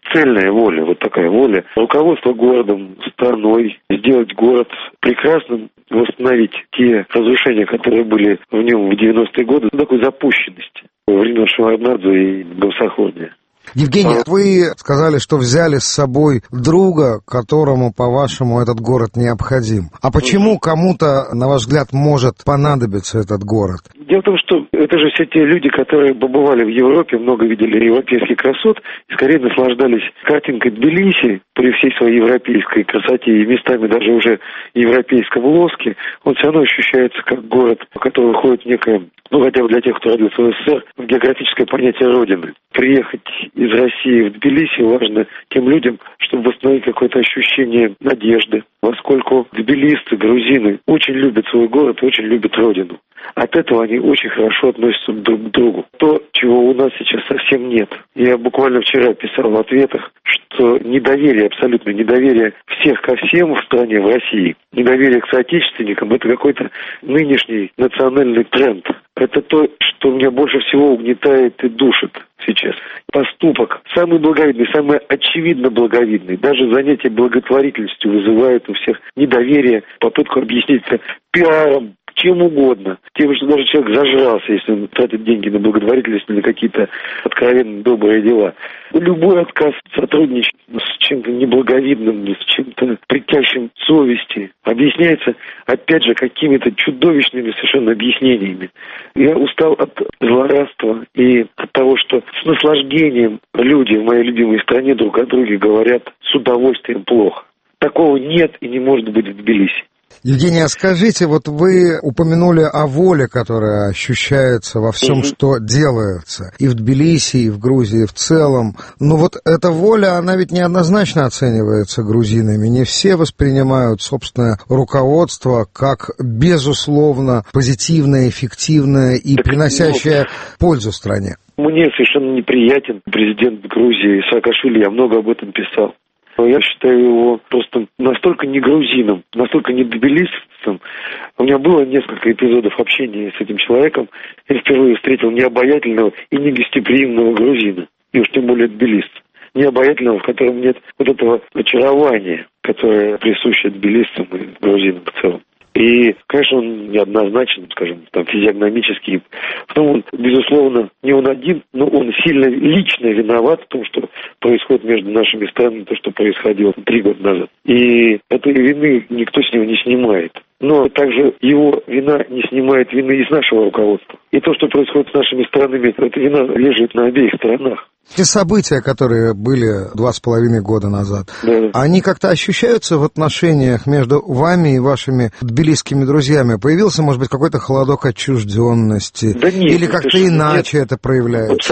[SPEAKER 10] цельная воля, вот такая воля руководства городом, страной, сделать город прекрасным, восстановить те разрушения, которые были в нем в 90-е годы, такой запущенности во времена Шеварднадзе и Гамсахурдия.
[SPEAKER 20] Евгений, вы сказали, что взяли с собой друга, которому, по-вашему, этот город необходим. А почему кому-то, на ваш взгляд, может понадобиться этот город?
[SPEAKER 10] Дело в том, что это же все те люди, которые побывали в Европе, много видели европейских красот и скорее наслаждались картинкой Тбилиси при всей своей европейской красоте и местами даже уже европейском лоске. Он все равно ощущается как город, в который входит некое, хотя бы для тех, кто родился в СССР, в географическое понятие Родины. Приехать из России в Тбилиси важно тем людям, чтобы восстановить какое-то ощущение надежды, поскольку тбилисцы, грузины очень любят свой город, очень любят Родину. От этого они очень хорошо относятся друг к другу. То, чего у нас сейчас совсем нет. Я буквально вчера писал в ответах, что недоверие, абсолютно недоверие всех ко всем в стране, в России, недоверие к соотечественникам – это какой-то нынешний национальный тренд. Это то, что меня больше всего угнетает и душит сейчас. Поступок самый благовидный, самый очевидно благовидный. Даже занятие благотворительностью вызывает у всех недоверие, попытку объяснить это пиаром, чем угодно. Тем, что даже человек зажрался, если он тратит деньги на благотворительность или на какие-то откровенно добрые дела. Любой отказ сотрудничать с чем-то неблаговидным, с чем-то притящим совести объясняется, опять же, какими-то чудовищными совершенно объяснениями. Я устал от злорадства и от того, что с наслаждением люди в моей любимой стране друг о друге говорят с удовольствием плохо. Такого нет и не может быть в Тбилиси.
[SPEAKER 20] Евгений, а скажите, вот вы упомянули о воле, которая ощущается во всем, что делается, и в Тбилиси, и в Грузии в целом. Но вот эта воля, она ведь неоднозначно оценивается грузинами. Не все воспринимают собственное руководство как, безусловно, позитивное, эффективное и приносящее пользу стране.
[SPEAKER 10] Мне совершенно неприятен президент Грузии Саакашвили, я много об этом писал. Я считаю его просто настолько не грузином, настолько не тбилисцем. У меня было несколько эпизодов общения с этим человеком. Я впервые встретил необаятельного и негостеприимного грузина, и уж тем более тбилисца. Необаятельного, в котором нет вот этого очарования, которое присуще тбилисцам и грузинам в целом. И, конечно, он неоднозначен, скажем, там, физиогномический. Потому он, безусловно, не он один, но он сильно лично виноват в том, что происходит между нашими странами, то, что происходило 3 года назад. И этой вины никто с него не снимает. Но также его вина не снимает вины и с нашего руководства. И то, что происходит с нашими странами, эта вина лежит на обеих сторонах.
[SPEAKER 20] Те события, которые были 2,5 года назад, они как-то ощущаются в отношениях между вами и вашими тбилисскими друзьями? Появился, может быть, какой-то холодок отчужденности?
[SPEAKER 10] Да нет.
[SPEAKER 20] Или как-то иначе это проявляется?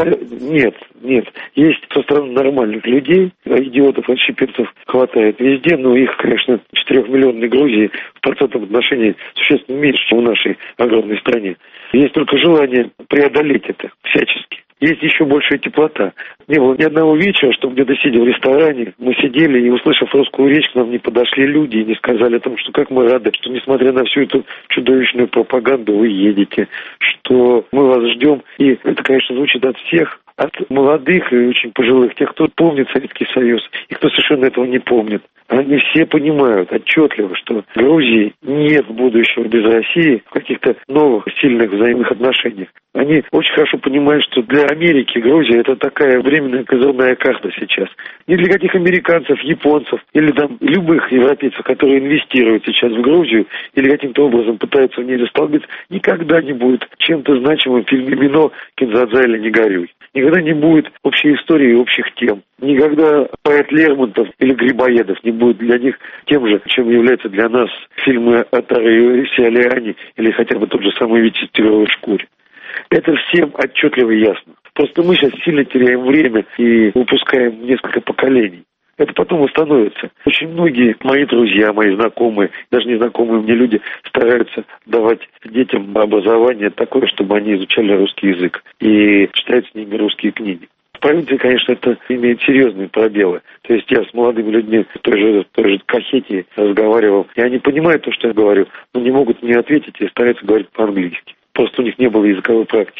[SPEAKER 10] Нет. Есть со стороны нормальных людей, идиотов, отщепенцев хватает везде, но их, конечно, 4-миллионной Грузии в процентном отношении существенно меньше, чем в нашей огромной стране. Есть только желание преодолеть это всячески. Есть еще большая теплота. Не было ни одного вечера, что где-то сидя в ресторане, мы сидели и, услышав русскую речь, к нам не подошли люди и не сказали о том, что как мы рады, что несмотря на всю эту чудовищную пропаганду вы едете, что мы вас ждем. И это, конечно, звучит от всех, от молодых и очень пожилых, тех, кто помнит Советский Союз и кто совершенно этого не помнит. Они все понимают отчетливо, что в Грузии нет будущего без России в каких-то новых сильных взаимных отношениях. Они очень хорошо понимают, что для Америки Грузия – это такая временная козырная карта сейчас. Ни для каких американцев, японцев или там любых европейцев, которые инвестируют сейчас в Грузию или каким-то образом пытаются в ней застолбиться, никогда не будет чем-то значимым в фильме «Мино», «Кинзадза» или «Не горюй». Никогда не будет общей истории и общих тем. Никогда поэт Лермонтов или Грибоедов не будет для них тем же, чем являются для нас фильмы Атари и Сиалиани или хотя бы тот же самый «Витязь в тигровой шкуре». Это всем отчетливо ясно. Просто мы сейчас сильно теряем время и упускаем несколько поколений. Это потом восстановится. Очень многие мои друзья, мои знакомые, даже незнакомые мне люди стараются давать детям образование такое, чтобы они изучали русский язык и читают с ними русские книги. В провинции, конечно, это имеет серьезные пробелы. То есть я с молодыми людьми в той же Кахетии разговаривал, и они понимают то, что я говорю, но не могут мне ответить и стараются говорить по-английски. Просто у них не было языковой практики.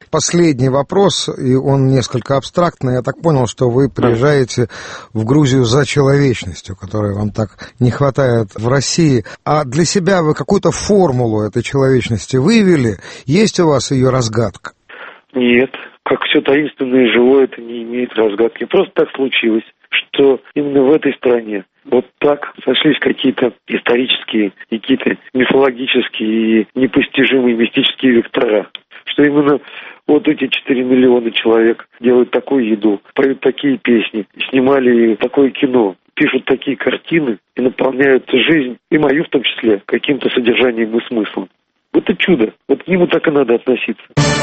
[SPEAKER 20] Последний вопрос, и он несколько абстрактный. Я так понял, что вы приезжаете в Грузию за человечностью, которой вам так не хватает в России. А для себя вы какую-то формулу этой человечности вывели? Есть у вас ее разгадка?
[SPEAKER 10] Нет. Как все таинственное и живое, это не имеет разгадки. Просто так случилось, что именно в этой стране вот так сошлись какие-то исторические, какие-то мифологические и непостижимые мистические вектора. Что именно вот эти 4 миллиона человек делают такую еду, поют такие песни, снимали такое кино, пишут такие картины и наполняют жизнь, и мою в том числе, каким-то содержанием и смыслом. Это чудо. Вот к нему так и надо относиться.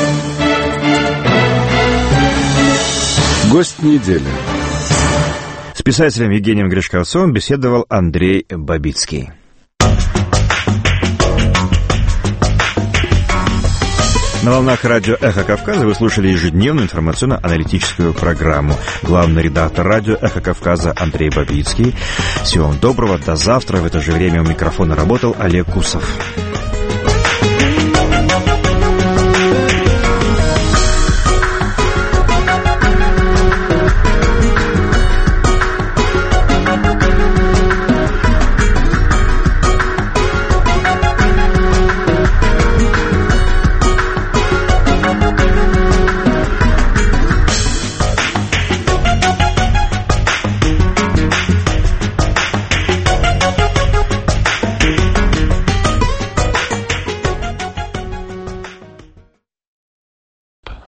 [SPEAKER 15] Гость недели.
[SPEAKER 2] С писателем Евгением Гришковцовым беседовал Андрей Бабицкий. На волнах радио «Эхо Кавказа» вы слушали ежедневную информационно-аналитическую программу. Главный редактор радио «Эхо Кавказа» Андрей Бабицкий. Всего вам доброго, до завтра. В это же время у микрофона работал Олег Кусов.